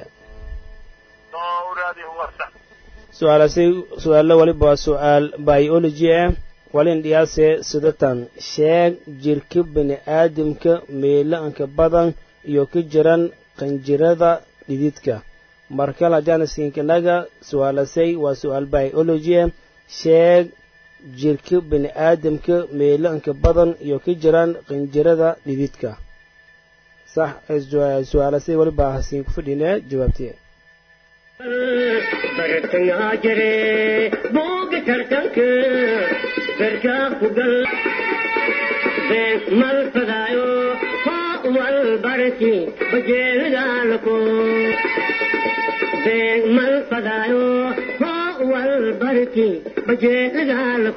su'aalaasi su'aalo waliba waa su'aal biology ah walin dhiyaase sidatan sheeg jirka bini aadamka meelaanka badan iyo ka jiran qanjirada dhididka markala janasinkanaga su'aalasay waa su'aal biology sheeg jirka bini aadamka meelaanka badan iyo ka jiran qanjirada dhididka sax su'aalasay waliba hasiin ku fadhinaa jawaabtee bartanga jere bog tartanka barka kugal beg mal fadayo fa wal barki bajel dalko beg mal fadayo fa wal barki bajel dalko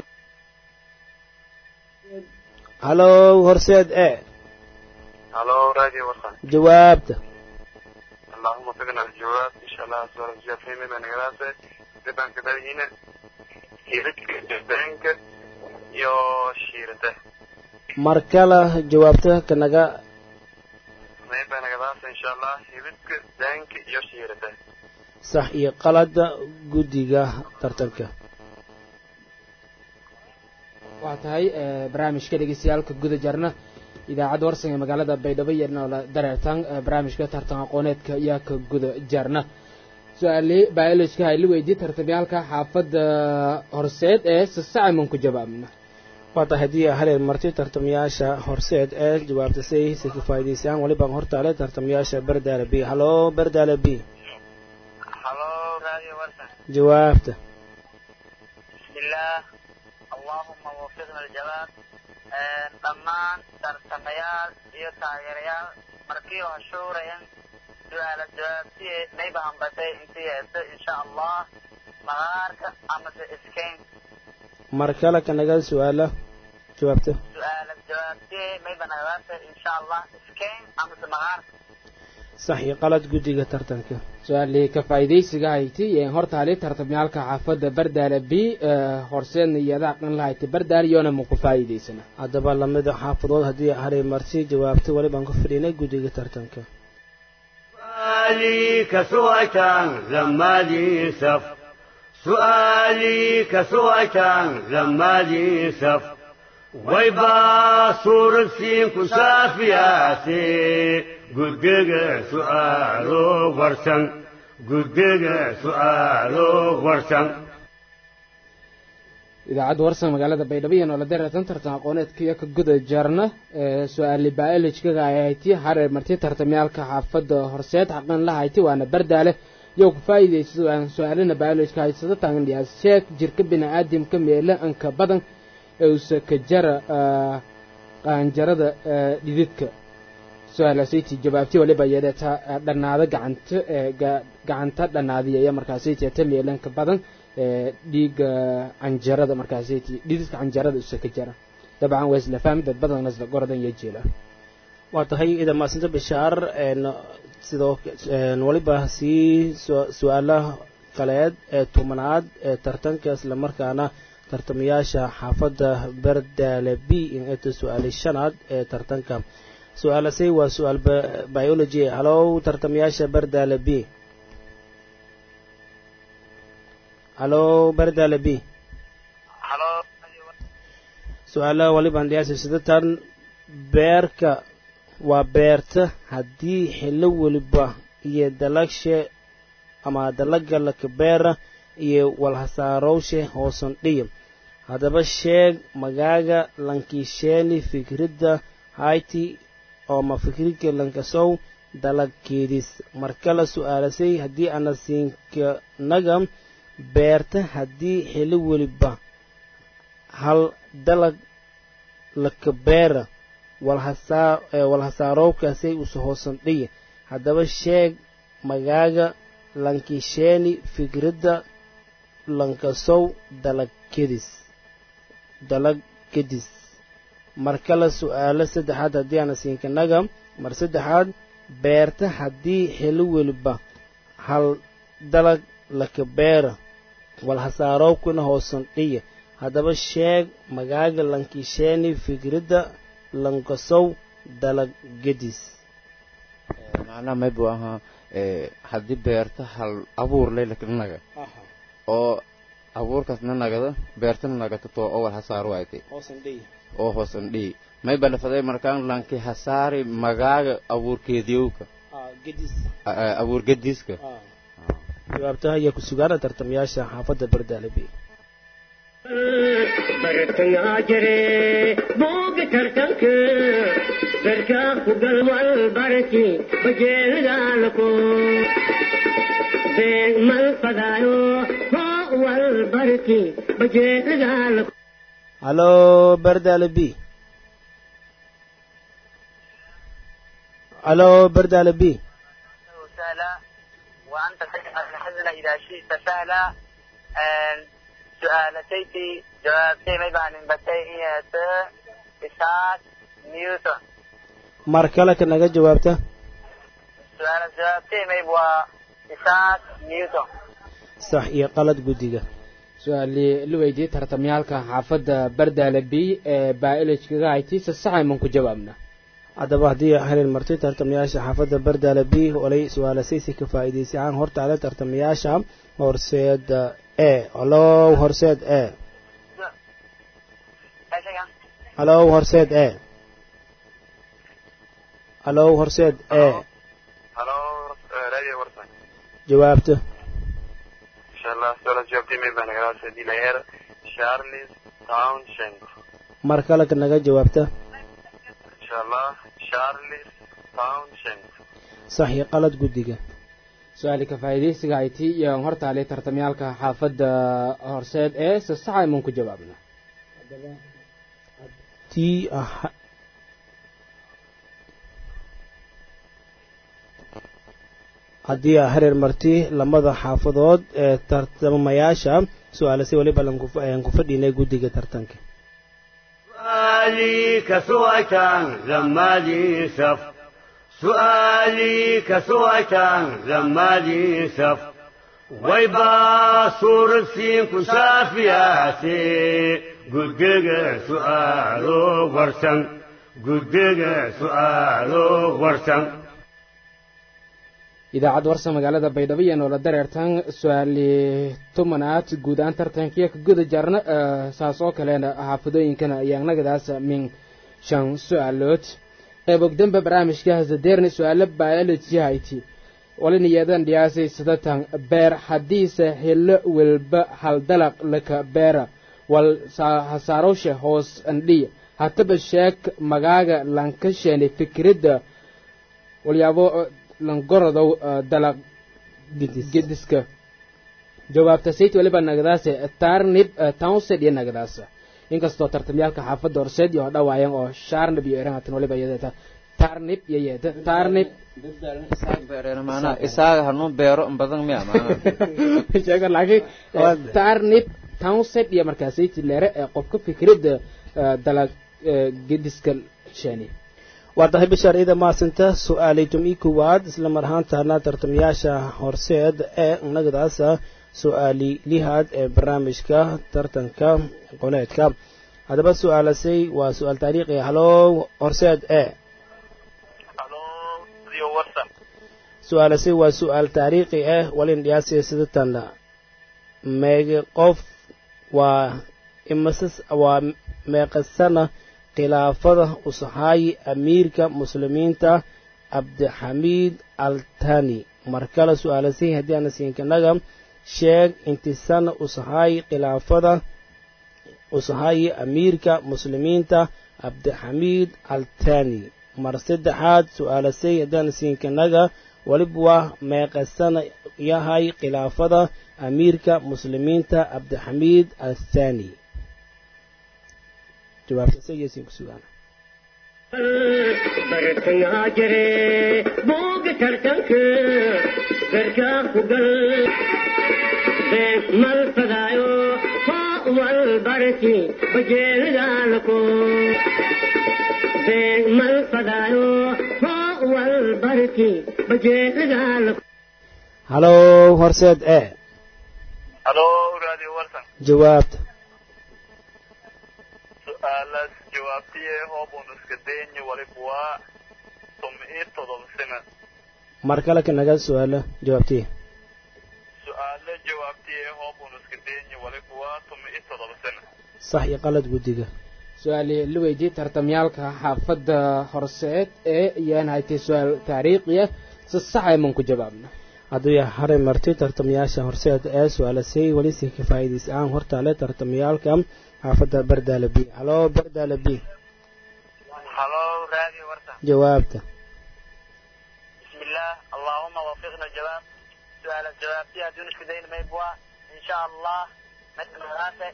halo horseed ee halo radio warsan jawaabta اللهم وفقنا الجواب ان شاء الله سؤال الجواب فيما من غراسه تبان كده هنا يرك بانك يو شيرته markala jawaabta kanaga ما يبان غراسه ان شاء الله يرك بانك يو شيرته sax iyo qalada gudiga tartanka waa tahay barnaamijka dhegeystayaasha guda jarna idaacadda warsan ee magaalada baydhabo yarna oo la dareertaan barnaamijka tartan aqooneedka ayaa ka guda jarna su-aali biology ay la weydiiyey tartamyaalka xaafadda horseed ee sasacaman ku jawaabna waa tahay haddii hareer marti tartamayaasha horseed ee jawaabta say si ka faa'iidaystaan waliba hortaale tartamayaasha bardaale b halo bardaale b halo radio warsan jawaabta bismillah allahumma waffiqna aljawaab dhammaan tartamayaal iyo taageerayaal markii oo hashuurayan su-aala jawaabtiye mayba hambatay intii heesta insha allah maqaarka amase iskeyn mar kale kanaga su-aala jawaabta su-aala jawaabtiye mayba nagaata insha allah iskeyn amase maqaarka sax iyo qalad guddiga tartanka su-aali ka faa'iidaysiga hayti ee hortaali tartamyaalka xaafadda bardaale b horseedna iyada aqan lahayti bardaale iyona ma ku faa'iidaysana haddaba lamida xaafadood haddii hareer marti jawaabta walibaan ku fadhinay guddiga tartanka سؤالي كسوأتان لما دي سف سؤالي كسوأتان لما دي سف ويبا صور سين كسافياتي قدق سؤالو ورسن قدق سؤالو ورسن idaacadda warsan magaalada baydhabo iyo noola dareertan tartan aqooneedkaiyo ka guda jarna su-aali baailajkaga ay hayti hareer marti tartamyaalka xaafadda horseed xaqan la hayti waana bardaale yow ku faa'iidaysa su-aalina baailajka haysada taagandhiyaas sheeg jirka bini'aadamka meele anka badan ee usa ka jara qaanjarada dhididka su-aalasayti jawaabtii waliba yeedheeta dhannaada gacanta gacanta dhannaadiya iyo markaasayti ta meelanka badan dhiiga canjarada markaasayti dhididka canjarada usa ka jara dabcan waa isla fahmi dad badan isla goradan iyo jeela waa tahay ida maasinta bishaar sidoo waliba sii su-aalaha kaleed ee tumanaad ee tartanka isla markaana tartamayaasha xaafadda bardaale b in eta su-aali shanaad ee tartanka su-aalasay waa su-aal biology halow tartamayaasha bardaale b halo bardaale b halo su-aalaha waliban dhiyaasi sidatan beerka waa beerta haddii xillo weliba iyo dalagshe ama dalaga laka beera iyo walhasaarowshe hoosan dhiya haddaba sheeg magaaga lankisheeni fikridda hayti ooma fikridka lankasow dalagkeedis markala su-aalasay haddii ana siinkanaga beerta haddii xillo weliba hal dalag laka beera walhasaa walhasaarowkaasay usa hoosan dhiya haddaba sheeg magaaga lankisheeni fikradda lankasow dalagkedis dalag kedis markala su-aalo saddexaad haddii ana siinkanaga mar saddexaad beerta haddii xillo weliba hal dalag laka beera walhasaarowkuna hoosan dhiya haddaba sheeg magaaga lankisheeni fikradda lankasow dalag gedis macnaha maybu ahaa haddii beerta hal abuur leylakanaga oo abuurkaasna nagada beertana nagata too owal hasaaro aytay oo hoosan dhiyi mayba dhafaday markaan lanki hasaari magaaga abuurkeediyowka abuur gediska jawaabtaha ayaa ku sugaana tartamayaasha xaafadda bardaale b bartangaa jire booga tartanka berkaa ku galwal barki bajeelidaalako beeg mal fadaayo hoo wal barki bajeelidaalako halo bardaale b halo bardaale b وأنت تجعل الحزن إذا شئت سهلا سؤالتيتي جوابتي ما يبان بتاعي إسحاق نيوتن markale ka naga jawaabta سؤال جوابتي ما يبغى إسحاق نيوتن sax iyo qalad guddiga su-aali la weydiiyey tartamyaalka xaafadda bardaale b ee baailajkaga hayti se saxay man ku jawaabna haddaba haddii halin marti tartamayaasha xaafadda bardaale b olay su-aalasaysi ka faa'iidaysayaan hortaale tartamayaasha horseed e halow horseed e halow horseed e halow horseed e halo radio warsan jawaabta insha allah soo jawaabtay may baan garaa sidii laheer Charles Townshend mar kale ka naga jawaabta insha allah Charles Townshend sax iyo qalad guddiga su-aali ka faa'iidaysiga hayti iyo hortaale tartamyaalka xaafadda horseed ee se saxay man ku jawaabna tii ah haddii hareer marti lamada xaafadood ee tartamayaasha su-aalasi waliba aan ku fadhiinay guddiga tartanka سؤالي كسوأتان لما دي سف سؤالي كسوأتان لما دي سف ويبا صور سين كسافياتي قدق سؤالو ورسن قدق سؤالو ورسن idaacadda warsa magaalada baydhabo iyo noola dareertan su-aali tumanaad guud ahaan tartankiya ka guda jarna saas oo kalena xaafadooyinkana ayaanagadaas min shan su-aalood qeybogdanba barnaamijka hasadeerni su-aalo biology hayti waliniyadan dhiyaasay sadatan beer haddiise xillo welba haldalaq laka beera wal hasaarowsha hoos andhiya hataba sheeg magaaga lankasheeni fikradda walyaabo langorodow dalaq gediska jawaabta sayt waliba nagadaase tarnib townsend iyo nagadaasa inkastoo tartamyaalka xaafadda horseed iyo dhawaayan oo shaarnib iyo erangatan waliba iyadata tarnib iyo yeeda tarnib isaaga hanuu beero badan miya sheega laakiin tarnib townsend iyo markaasay leere ee qofka fikradda dalag gediska sheeni waa tahay bishaar ciida maasanta su-aalaytum ii kowaad isla mar ahaantaana tartamayaasha horseed ee nagadaasa su-aali lihaad ee barnaamijka tartanka qoleedka haddaba su-aalasay waa su-aal taariikhi halow horseed e su-aalasay waa su-aal taariikhi ah walin dhiyaasay sidatan meege qof waa imasas waa meeqasana khilaafada usaxaayi amiirka muslimiinta cabdixamiid altani markale su-aalasay haddii aana siinkanaga sheeg intisana usaxaayi khilaafada usaxaayi amiirka muslimiinta cabdixamiid altani mar saddexaad su-aalasay haddii aana siinkanaga waliba waa meeqasana yahay khilaafada amiirka muslimiinta cabdixamiid althani bartangaa jire booga tartanka garkaa ku gal beeg mal fadaayo foo wal barki bajeelidaalako beeg mal fadaayo foo wal barki bajeelidaalako halow horseed e halo radio warsan jawaabta su-aalaas jawaabtiye hoobunuska deenye waliba waa tum-iyo todoba sano mar kale ka naga su-aalo jawaabtiye su-aalo jawaabtiye hoobunuska deenye waliba waa tum-iyo todoba sano sax iyo qalad guddiga su-aali la weydiiyey tartamyaalka xaafadda horseed ee iyaan haytay su-aal taariikhiya si sax ayman ku jawaabna hadduu yahay haray marti tartamayaasha horseed ee su-aalasay welisi ka faa'iidays ahaan hortaale tartamayaalka xaafadda bardaale b halo bardaale b halo radio warta jawaabta bismillah allahumma wafiqna jawaab su'aal jawaabti adun isku dayn may bua insha allah madnaate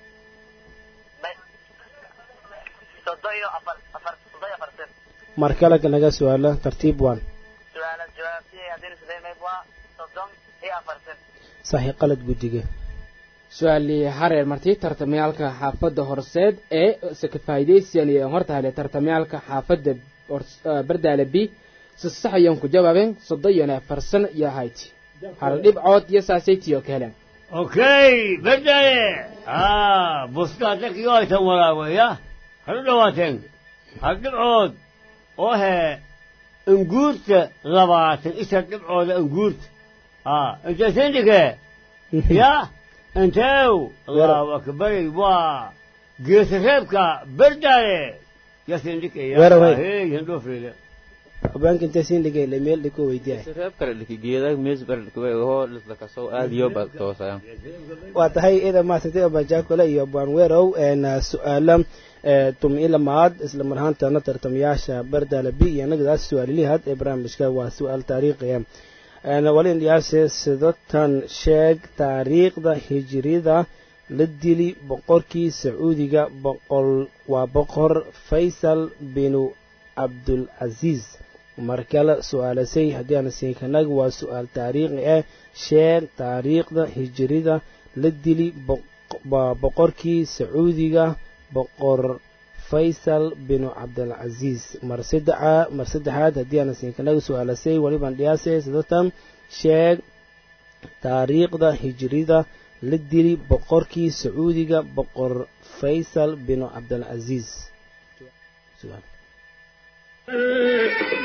sodoyo afar afar sodoyo afar sen mar kale ka naga su-aalo tartiib one su'aal jawaabti adun isku dayn may bua sodon iyo afar sen saxi qalad guddiga su-aali hareer marti tartamayaalka xaafadda horseed ee saka faa'iidaysiyan iyo hortaale tartamayaalka xaafadda bardaale b si sax ayaan ku jawaabeen soddon afar sano iyo hayti hal dhibcood iyo saasaytiyo kale okay bardaale ah buskaata kiyo aytan walaawaya halu dhawaateen hal dhibcood oo hee anguurta labaatan isa dhibcooda anguurta ah inta sendhige ya انتو الله اكبر وا جيت ريبكا برداله يا سندك يا هي يندو فيله بانك انت سندك لميل دكو ويدي ريبكا لك جيدا ميز برك هو لك سو اديو بتوسا واتهي اذا ما سنتي بجاكو لا يبان ويرو ان سؤال تم الى ماد اسلام مرهان تانا ترتمياشا برداله بي ينقد سؤال لي هاد ابراهيم مشكا وا سؤال تاريخي أنا ولين ياسي سدتان شاق تاريخ دا هجري دا لدلي بقركي سعودي بقل وبقر فيصل بن عبد العزيز مركل سؤال سي هديان سيكناق وسؤال تاريخ ايه شاق تاريخ دا هجري دا لدلي بقركي سعودي بقر فيصل بن عبد العزيز مرسدعة مرسدعة هدينا سينكنا سؤال سي ولبن دياسي سدتم شيخ تاريخ دا هجري دا لدري بقركي سعودي بقر فيصل بن عبد العزيز سؤال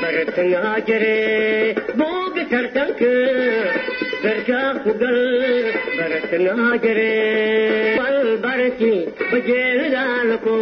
برتنا جري بوق ترتنك بركا فقل برتنا جري والبركي بجيل دالكو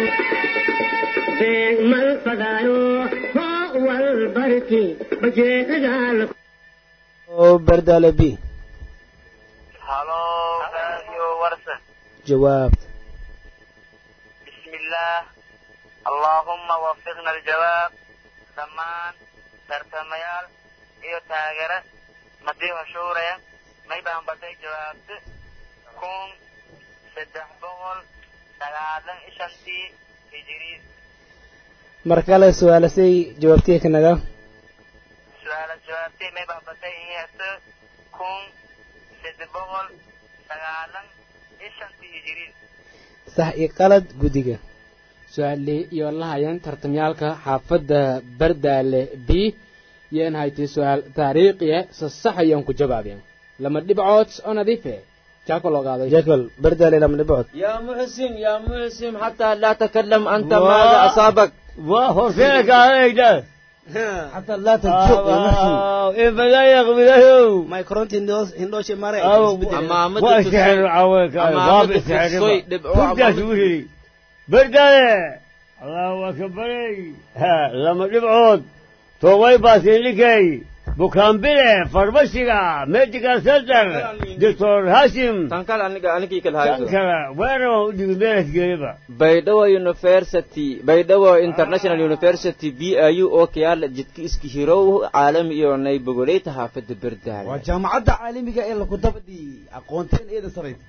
بيغ مل فدايو هو والبركي بجيل دالكو أو بردالة بي هلو راديو ورثة جواب بسم الله اللهم وفقنا الجواب دمان ترتميال iyo taageere madii hoshuuraya may baan batay jawaabta kun saddex boqol sagaal iyo shantii hijri markale su'aalasay jawaabtii kanaga su'aala jawaabtii may baan batay inayta kun saddex boqol sagaal iyo shantii hijri sax iyo qalad gudiga su-aali iyo lahayan tartamyaalka xaafadda bardaale b yeen haytay su-aal taariikhiya sasax ayaan ku jawaabeen lama dhibcood oo nadiife jaako loo qaaday جاكل بردالة لما نبعد يا محسن يا محسن حتى لا تكلم أنت ماذا أصابك وحسينك عليك ده حتى لا تجوق يا محسن إيه بلا يقبله ما يكرونت هندوش هندوش مرة أما عمد واسحر عويك أما باب عمد السحر الصيد دبعوا تبدأ عمد تقولي بردالة الله أكبر ها لما تبعد توي باسين لكي بكام بله فرمسيغا ميديكال سنتر دكتور هاشم تنقل عنك عنك يكل هاي تنكر وينو دكتور قريبا بيدوا يونيفرسيتي بيدوا انترناشونال يونيفرسيتي بي اي يو او كيال جدك اسكي هيرو عالمي يوناي بغوليت حافظ بردال وجامعة عالمية إلا كتبدي أقونتين إيه صريت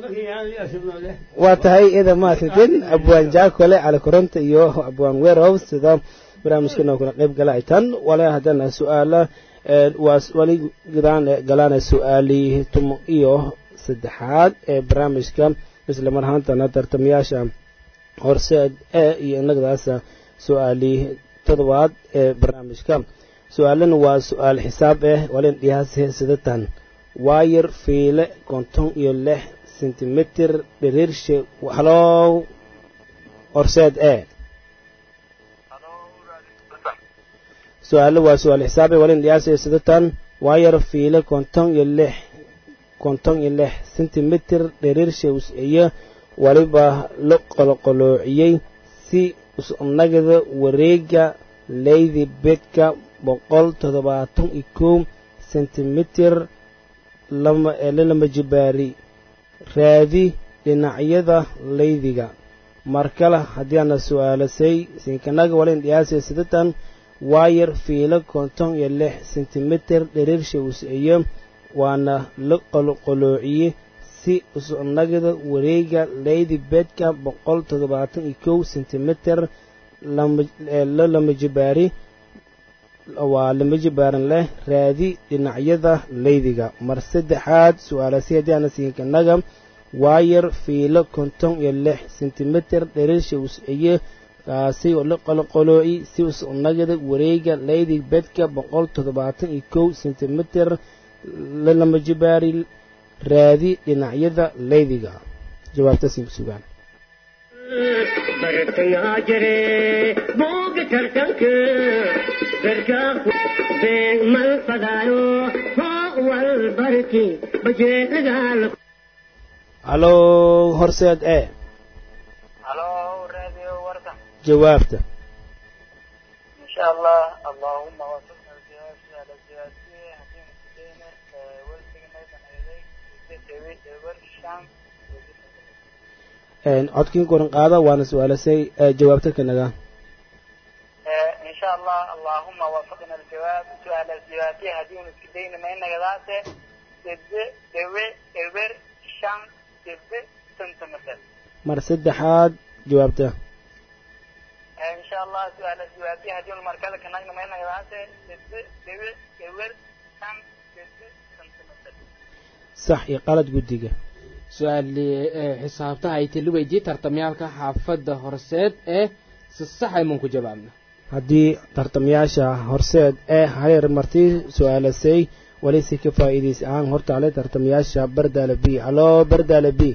واتهي إذا ما سنتين أبوان جاكولي على كرونت إيوه أبوان ويرهوس سيدا برامجكنا وكنا قيب قلعتان ولا هدنا سؤال ولي قلان سؤالي تم إيوه سدحاد برامجكا مثل مرهانتنا ترتمياشا horseed ee iyo inagdaas su'aali toddobaad ee barnaamijka su'aalan waa su'aal xisaab ah walin dhiyaasay sidatan wire fiile konton iyo lix sentimitir dhirirshe halo horseed ee su'aal waa su'aal xisaab ah walin dhiyaasay sidatan wire fiile konton iyo lix konton iyo lix sentimitir dhirirshe iyo waliba la qolqoloociyay si usnagada wareega leydi bedka boqol toddobaatan iyo kow sentimitir lama lama jibaari raadi dhinacyada leydiga markale haddii aan su'aalasay sinkanaga walin dhiyaasay sidatan wire fiilo konton iyo lix sentimitir dhirirsha iyo waana la qolqoloociyay si usnagada wareega leydi bedka boqol toddobaatan iyo kow sentimitir la lama jibaari waa lama jibaaran leh raadi dhinacyada leydiga mar saddexaad su'aalasi haddii aan siinkanaga wire fiilo konton iyo lix sentimitir dhirirsha iyo kaasi oo la qolqolooci si usnagada wareega leydi bedka boqol toddobaatan iyo kow sentimitir la lama jibaari raadi dhinacyada leydiga jawaabtaasi ku sugan برتنا جري بوق ترتنك بركا بيغ مل فدايو هو والبركي بجيل دالكو halo horseed ee halo radio ورثة jawaabta إن شاء الله اللهم وفقنا الجواب على الجواسية حكيم السدينة والسجن أيضا إليك تسوي ورشام codkiin koran qaada waana su'aalasay jawaabta kanaga إن شاء الله اللهم وفقنا الجواب سؤال الجواسية حكيم السدينة ما إنك ذاته تبدأ تسوي ورشام تبدأ سنتمتر mar saddexaad jawaabta إن شاء الله سؤال الجواسية حكيم المركز كنا ما إنك ذاته تبدأ تسوي ورشام تبدأ سنتمتر sax iyo qalad guddiga su-aali xisaabta ay tili weydiiyey tartamyaalka xaafadda horseed ee si sax ayman ku jawaabna haddii tartamayaasha horseed ee hareer marti su'aalasay wali si ka faa'iidaysi ahaan hortaale tartamayaasha bardaale b halo bardaale b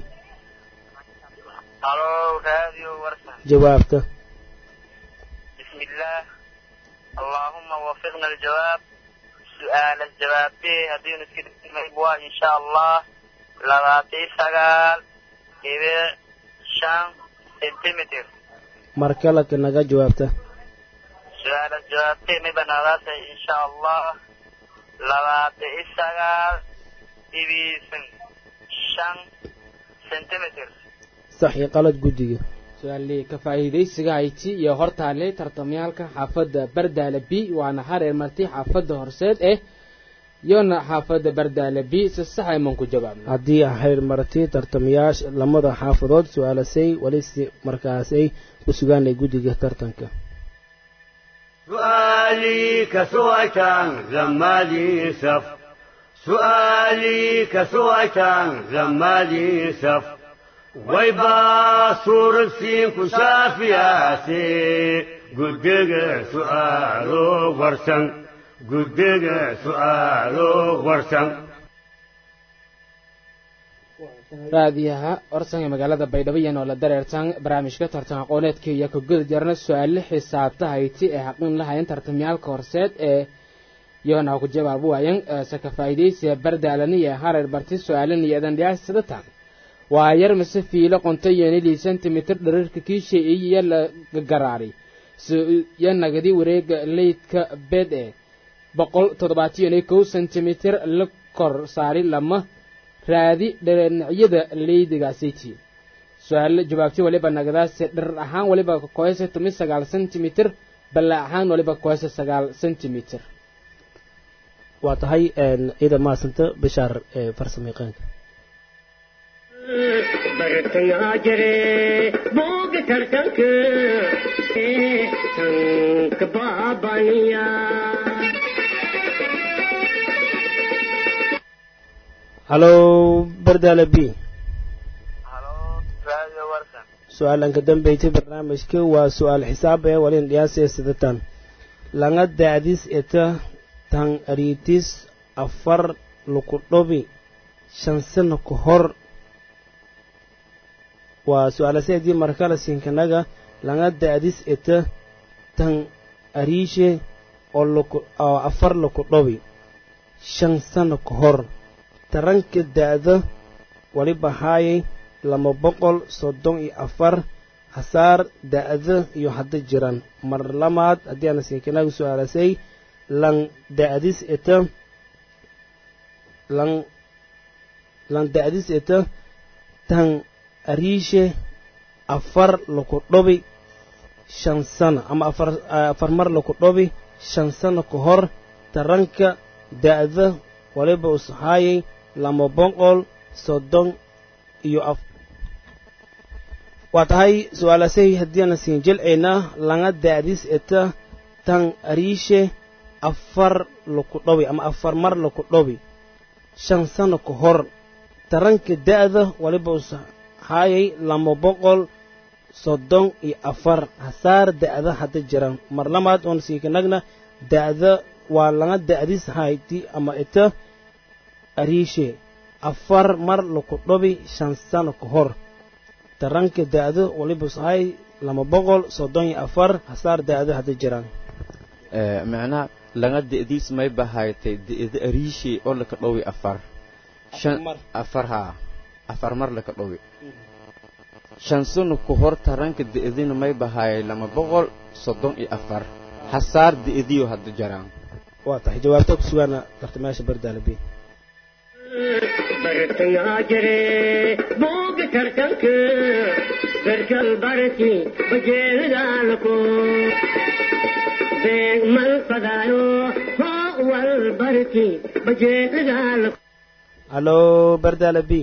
halo radio ورثة jawaabta بسم الله اللهم وفقنا الجواب سؤال الجواب به هدين اسكتميبوا إن شاء الله لغاتي سقال إبه شان سنتيمتر markale naga jawaabta سؤال الجواب به مبنى راسي إن شاء الله لغاتي سقال إبه شان سنتيمتر sax iyo qalad guddiga su-aalii ka faa'iidaysiga hayti iyo hortaale tartamyaalka xaafadda bardaale b waana hareer martay xaafadda horseed eh iyona xaafadda bardaale b si sax ayman ku jawaabna haddii hareer martay tartamayaasha lamada xaafadood su-aalasay walisi markaasay ku sugaanay guddiga tartanka سؤالي كسويتان زمالي سف سؤالي كسويتان زمالي سف ويبا صور السين كشافياسي قدق سؤالو ورسن قدق سؤالو ورسن raadiyaha orsan ee magaalada baydhabo oo la dareertan barnaamijka tartan aqooneedka iyo ka gud jarna su'aalo xisaabta hayti ee xaqin lahayn tartamyaalka horseed ee yoona ku jawaab waayeen saka faa'iideysiga bardaalaniya hareer barti su'aalaniyadan dhiyaas sadatan waa yar mise fiilo qonto yeeni sentimitir dhererka kiishay iyo la garaari soo nagadi wareega leedka bed ee boqol toddobaatan iyo kow sentimitir la kor saari lama raadi dhinacyada leedigaasiti su'aal jawaabti waliba nagadaas dhir ahaan waliba qoysa sagaal sentimitir balla ahaan waliba qoysa sagaal sentimitir waa tahay ida maasanta bishaar farsamayqaanka برتن آجرے بوگ ترتنک تنک بابانیا halo bardaale b هلو راديو ورسن su-aalanka dambeysay barnaamijka waa su-aal xisaab ee walin dhiyaasee sidatan langa daadis eta tan aritis afar lukudhobi shan sano ka hor waa su-aalaseedii markale sinkanaga langa daadis eta tan ariishe oo afar lukudhobi shan sano ka hor taranka da-da waliba haayay lama boqol soddon iyo afar hasaar da-da iyo hadda jiran mar lamaad haddii aana sinkanaga su-aalasay lan da-adis eta lan lan da-adis eta tan ariishe afar laku dhobi shan sano ama afar afar mar laku dhobi shan sano ka hor taranka da-da waliba ushaayay lama boqol soddon iyo af waa tahay su-aalasay haddii aana siin jilcayna langa da-adis eta tan ariishe afar laku dhobi ama afar mar laku dhobi shan sano ka hor taranka da-da waliba ushaayay lama boqol soddon iyo afar hasaar da-da hadda jiran mar lamaad oon siinkanagna da-da waa langa da-adis hayti ama eta ariishe afar mar laku dhobi shan sano ka hor taranka da-da waliba sahay lama boqol soddon iyo afar hasaar da-da hadda jiraan macnaha laga da'diis may bahaytay da'da ariishe oo laka dhowi afar shan afar haa afar mar laka dhowi shan sano ka hor taranka da'dina may bahayay lama boqol soddon iyo afar hasaar da'diyo hadda jiraan waa tahay jawaabta ku sugaana tartamayaasha bardaale b برتن آجرے بوگ ترتنک برکل برکی بجیل دالکو بیگ مل پدایو ہو اول برکی بجیل دالکو halo bardaale b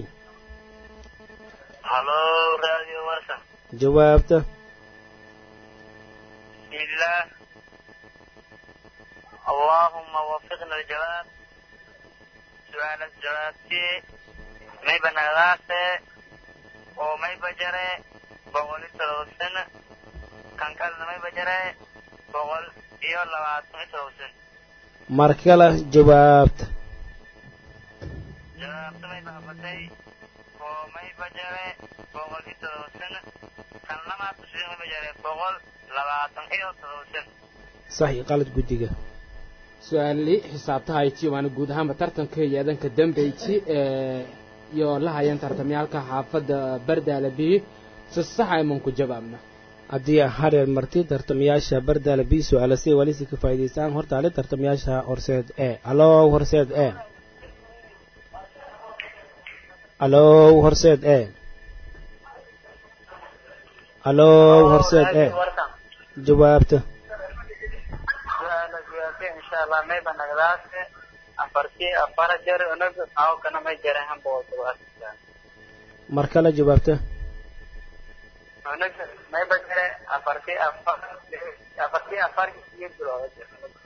هلو راديو ورسن jawaabta بسم الله اللهم وفقنا الجواب سؤال الجواب ما يبنى غاسة وما يبجري بقول التلوسن كان كان ما يبجري بقول إيو اللوات ما يتلوسن markale jawaabta جواب ما يبقى وما يبجري بقول التلوسن كان لما تشري ما يبجري بقول لوات ما يتلوسن sax iyo qalad guddiga su-aali xisaabtahayti waana guud ahaanba tartanka yeedanka dambeyti ee iyo la hayeen tartamyaalka xaafadda bardaale b si sax ayman ku jawaabna haddii hareer marti tartamayaasha bardaale b su-aala si walisi ka faa'iidaystaan hortaale tartamayaasha horseed e aloo horseed e aloo horseed e aloo horseed e jawaabta insha allah may banagdaase afartii afar jeer unag aw kana may jarahan boosoo mar kale jawaabta unag may bajare afartii afar afartii afar iyo bilowd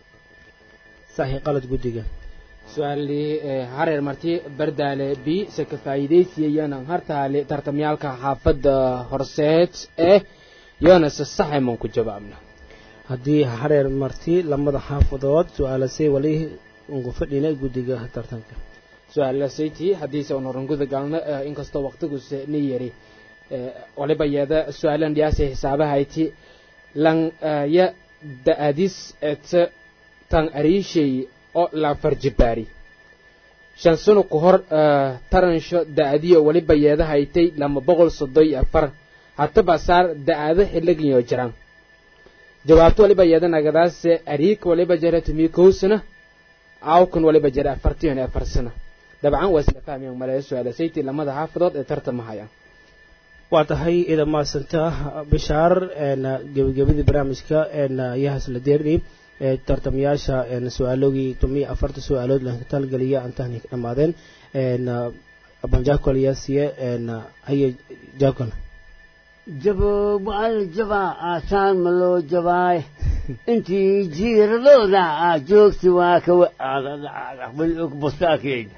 saxi qalad guddiga su-aali hareer marti bardaale b se ka faa'iidaysiyayana hartaale tartamyaalka xaafadda horseed ee yoona se sax ayman ku jawaabna haddii hareer marti lamada xaafadood su-aala say wali ugu fadhina guddiga tartanka su-aala sayti haddiise un horan guda galno inkastoo waqtiguse ni yari waliba yeeda su-aalan dhiyaasa xisaabahayti lan ya da-adis et tan ariishay oo la farjibaari shan sano ku hor taransho da-adiyo waliba yeeda haytay lama boqol soddon iyo afar hataba saar da-aado xilligiyo jiraan jawaabto waliba yeeda nagadaase ariik waliba jara tumi kow sana awkan waliba jara afartiyon afar sana dabcan waa isla fahmayan malaya su-aala sayti lamada xaafadood ee tartamahaya waa tahay ida maasanta bishaar gebagabadii barnaamijka yahas la deerni tartamayaasha su-aalogii tomiyo afarta su-aalood la talgeliya antahni ka dhammaadeen banjakol yasiye haye jakol jabo baal jaba asaan malo jabaay intii jiiradooda aa joogti waa ka aqbal og bostaakeed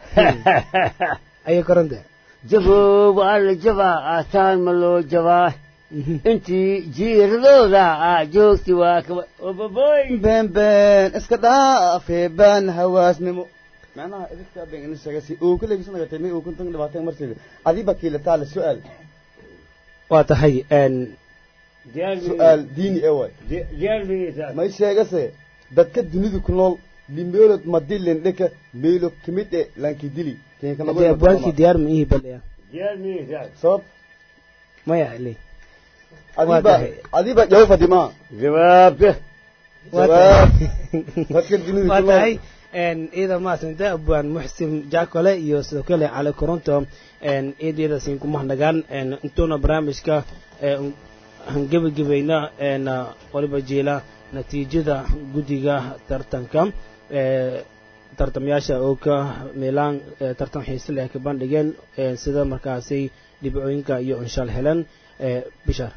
aye korante jabo baal jaba asaan malo jabaay intii jiiradooda aa joogti waa ka obaboy been been iska dhaafee baan hawaasnimo macnaha idinka been in isaga si oo kale bisana gatay may oo kuntan dhibaatay marsiga adiba kiila taala su'aal waa tahay een su'aal diini ee way ma sheegase dadka dunida ku nool limeelod madilin dhaka meelo kamid ee lanki dili teen kala waa banki diyaar ma ihi balaya diyaar miisa sabab maya ilay adiba adiba jawaab fadima jawaabta jawaab dadka dunida ku nool een ida ma santa abaan muhsin jaakole iyo sidoo kale cali koronto een idida siin kuma nagaan een intuna barnaamijka aan gabagabayna een waliba jeela natiijada guddiga tartanka ee tartamayaasha oo ka meelaan tartan xiiso leh ka bandhigeen sida markaasay dhibcooyinka iyo inshaal helan ee bishaar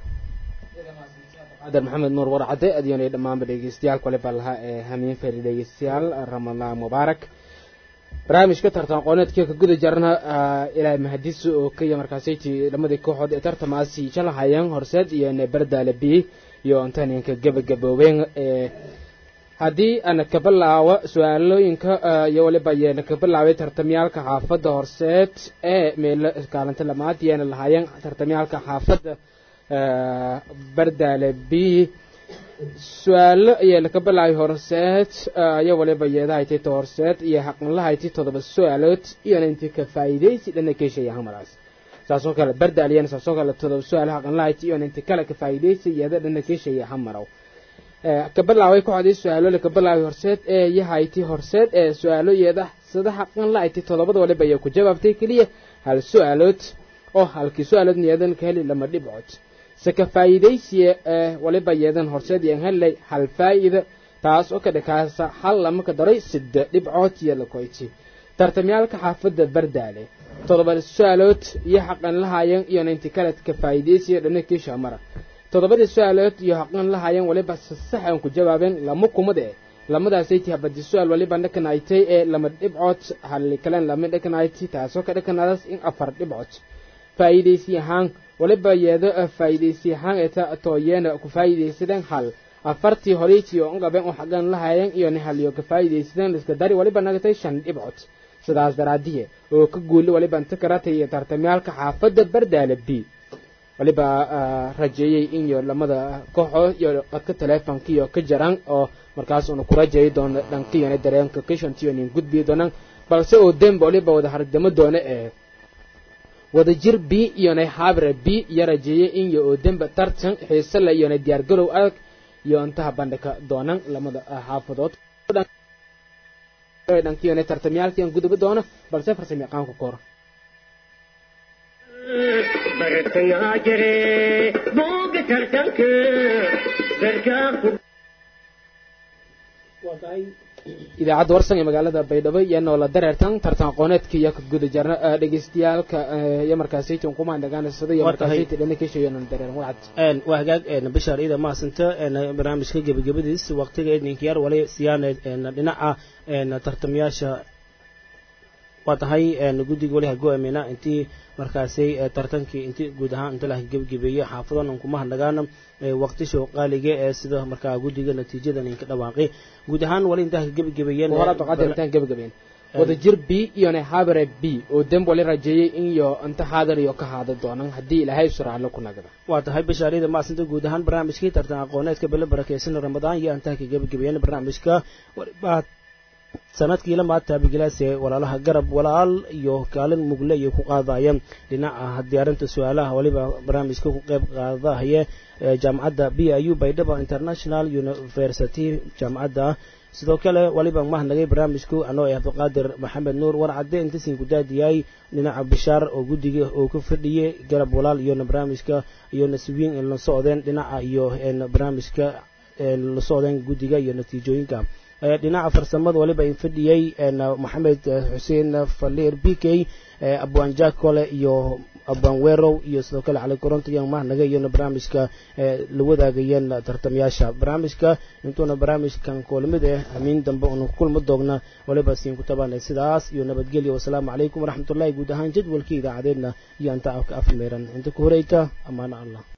عبد محمد نور ورعده أديان دمان بديجستيال كله بالها همين في ديجستيال رمضان مبارك برامج كتر تنقلت كي كجود جرنا إلى مهديس وكي مركزيتي لما ذيك واحد إتر تماسي شلا هايان هرسد يعني برد على بي يو أنتني كجب جبوين هدي أنا قبل عوا سؤاله إنك يولي بيان قبل عوا ترتميال كحافظ هرسد إيه ميل كارنت لمات يعني الهايان ترتميال كحافظ bardaale b su-aalo ayaa laga bilaabay horseed ayaa waliba yeedahayti to horseed iyo xaqnlahayti todoba su-aalood iyona intii ka faa'iidaysi dhana keeshaya hamaraas saasoo kale bardaale iyana saasoo kale todoba su-aalo xaqnlahayti iyona intii kale ka faa'iidaysi iyada dhana keeshaya hamarow ka bilaabay kooxdii su-aalo laga bilaabay horseed ee yahayti horseed ee su-aalo yeeda sida xaqnlahayti todobada waliba ayaa ku jawaabtay keliya hal su-aalood oo halkii su-aalood niyadan ka heli lama dhibcood saka faa'iidaysiye waliba yeedan horseed yan helay hal faa'iida taas oo ka dhakaasa hal lama ka daray siddeed dhibcood iyo la koyti tartamyaalka xaafadda bardaale todoba su-aalood iyo xaqan lahaayeen iyo inta kale ka faa'iidaysiye dhana kiisha mara todobada su-aalood iyo xaqan lahaayeen waliba sax aan ku jawaabeen lama kumade lamadaasay tihabadi su-aal waliba dhakanaaytay ee lama dhibcood hal kalan lama dhakanaaytay taas oo ka dhakanaadaas in afar dhibcood faa'iidaysi ahaan waliba yeedo faa'iidaysi ahaan eta tooyeena ku faa'iidaysadeen hal afartii horeyti oo ngaben oo xaqan lahaayeen iyo hal iyo ka faa'iidaysadeen iska dari waliba nagatay shan dhibcood sidaas daraadiye oo ka guul waliba inta karatay tartamyaalka xaafadda bardaale b waliba rajeeyay in iyo lamada kooxood iyo qadka teleefanka iyo ka jaran oo markaas uu ku rajeeyay doon dhankiyana dareenka kishantiyo nin gudbiyo doonaan balse oo dembo waliba wada hargamo doona ee wada jir b iyo nay habre b iyo rajeeyay in iyo demba tartan xiisa la iyo diyaar garow adag iyo inta bandhika doonaan lamada xaafadood dhankiyana tartamyaalkii gudub doona balse farsamo qaanku koor bartanga jere boga tartanka barka waday idaacadda warsan ee magaalada baydhabo iyo noola dareertan tartan aqooneedka iyo ka guda jarna dhageystayaalka iyo markaasi tiin kuma dhagaanaysaday iyo markaasi tiin ka sheeyan dareer wacd een waa hagaag een bashar ida ma santa een barnaamijka gabagabadiis waqtiga idinka yar wali siyaaneed een dhinaca een tartamayaasha wadahay een gudiga wali ha go'aamina intii markaasi tartankii intii guud ahaan inta la gabagabeeyay xaafadan kuma handagaana waqti soo qaaliga ee sida markaa gudiga natiijadan in ka dhawaaqay guud ahaan wali inta gabagabeeyeen wala taqadirtaan gabagabeen wada jir b iyo nay habre b oo dembo wali rajeeyay in iyo inta haadar iyo ka haada doonaan hadii ilaahay suraalo ku nagada waa tahay bashaarida ma santa guud ahaan barnaamijkii tartan aqooneedka bil barakeysan ramadaan iyo inta ka gabagabeeyeen barnaamijka waliba sanadkii la maanta bigilaasay walaalaha garab walaal iyo kaalin mugle iyo ku qaadayeen dhinaca diyaarinta su'aalaha waliba barnaamijka ku qayb qaadaya jaamacadda B I U Baydhabo International University jaamacadda sidoo kale waliba ma nagay barnaamijku anoo ah Abdulqaadir Maxamed Nuur warcade inta siin ku daadiyay dhinaca bishaar oo gudiga oo ku fadhiyay garab walaal iyo barnaamijka iyo naswiin in la socdeen dhinaca iyo barnaamijka la socdeen gudiga iyo natiijooyinka dhinaca farsamada waliba in fadhiyay Maxamed Xuseen Faliir B K Abwaan Jaakole iyo Abwaan Weerow iyo sidoo kale Cali Koronto iyo ma naga iyo barnaamijka la wadaagayeen tartamayaasha barnaamijka intuuna barnaamijkan kulamid ah amiin dambe oo kulmo doogna waliba siin ku tabanay sidaas iyo nabadgelyo wassalaamu calaykum waraxmatullaahi guud ahaan jadwalkii idaacadeedna iyo inta afmeeran inta ku horeyta amaana Allah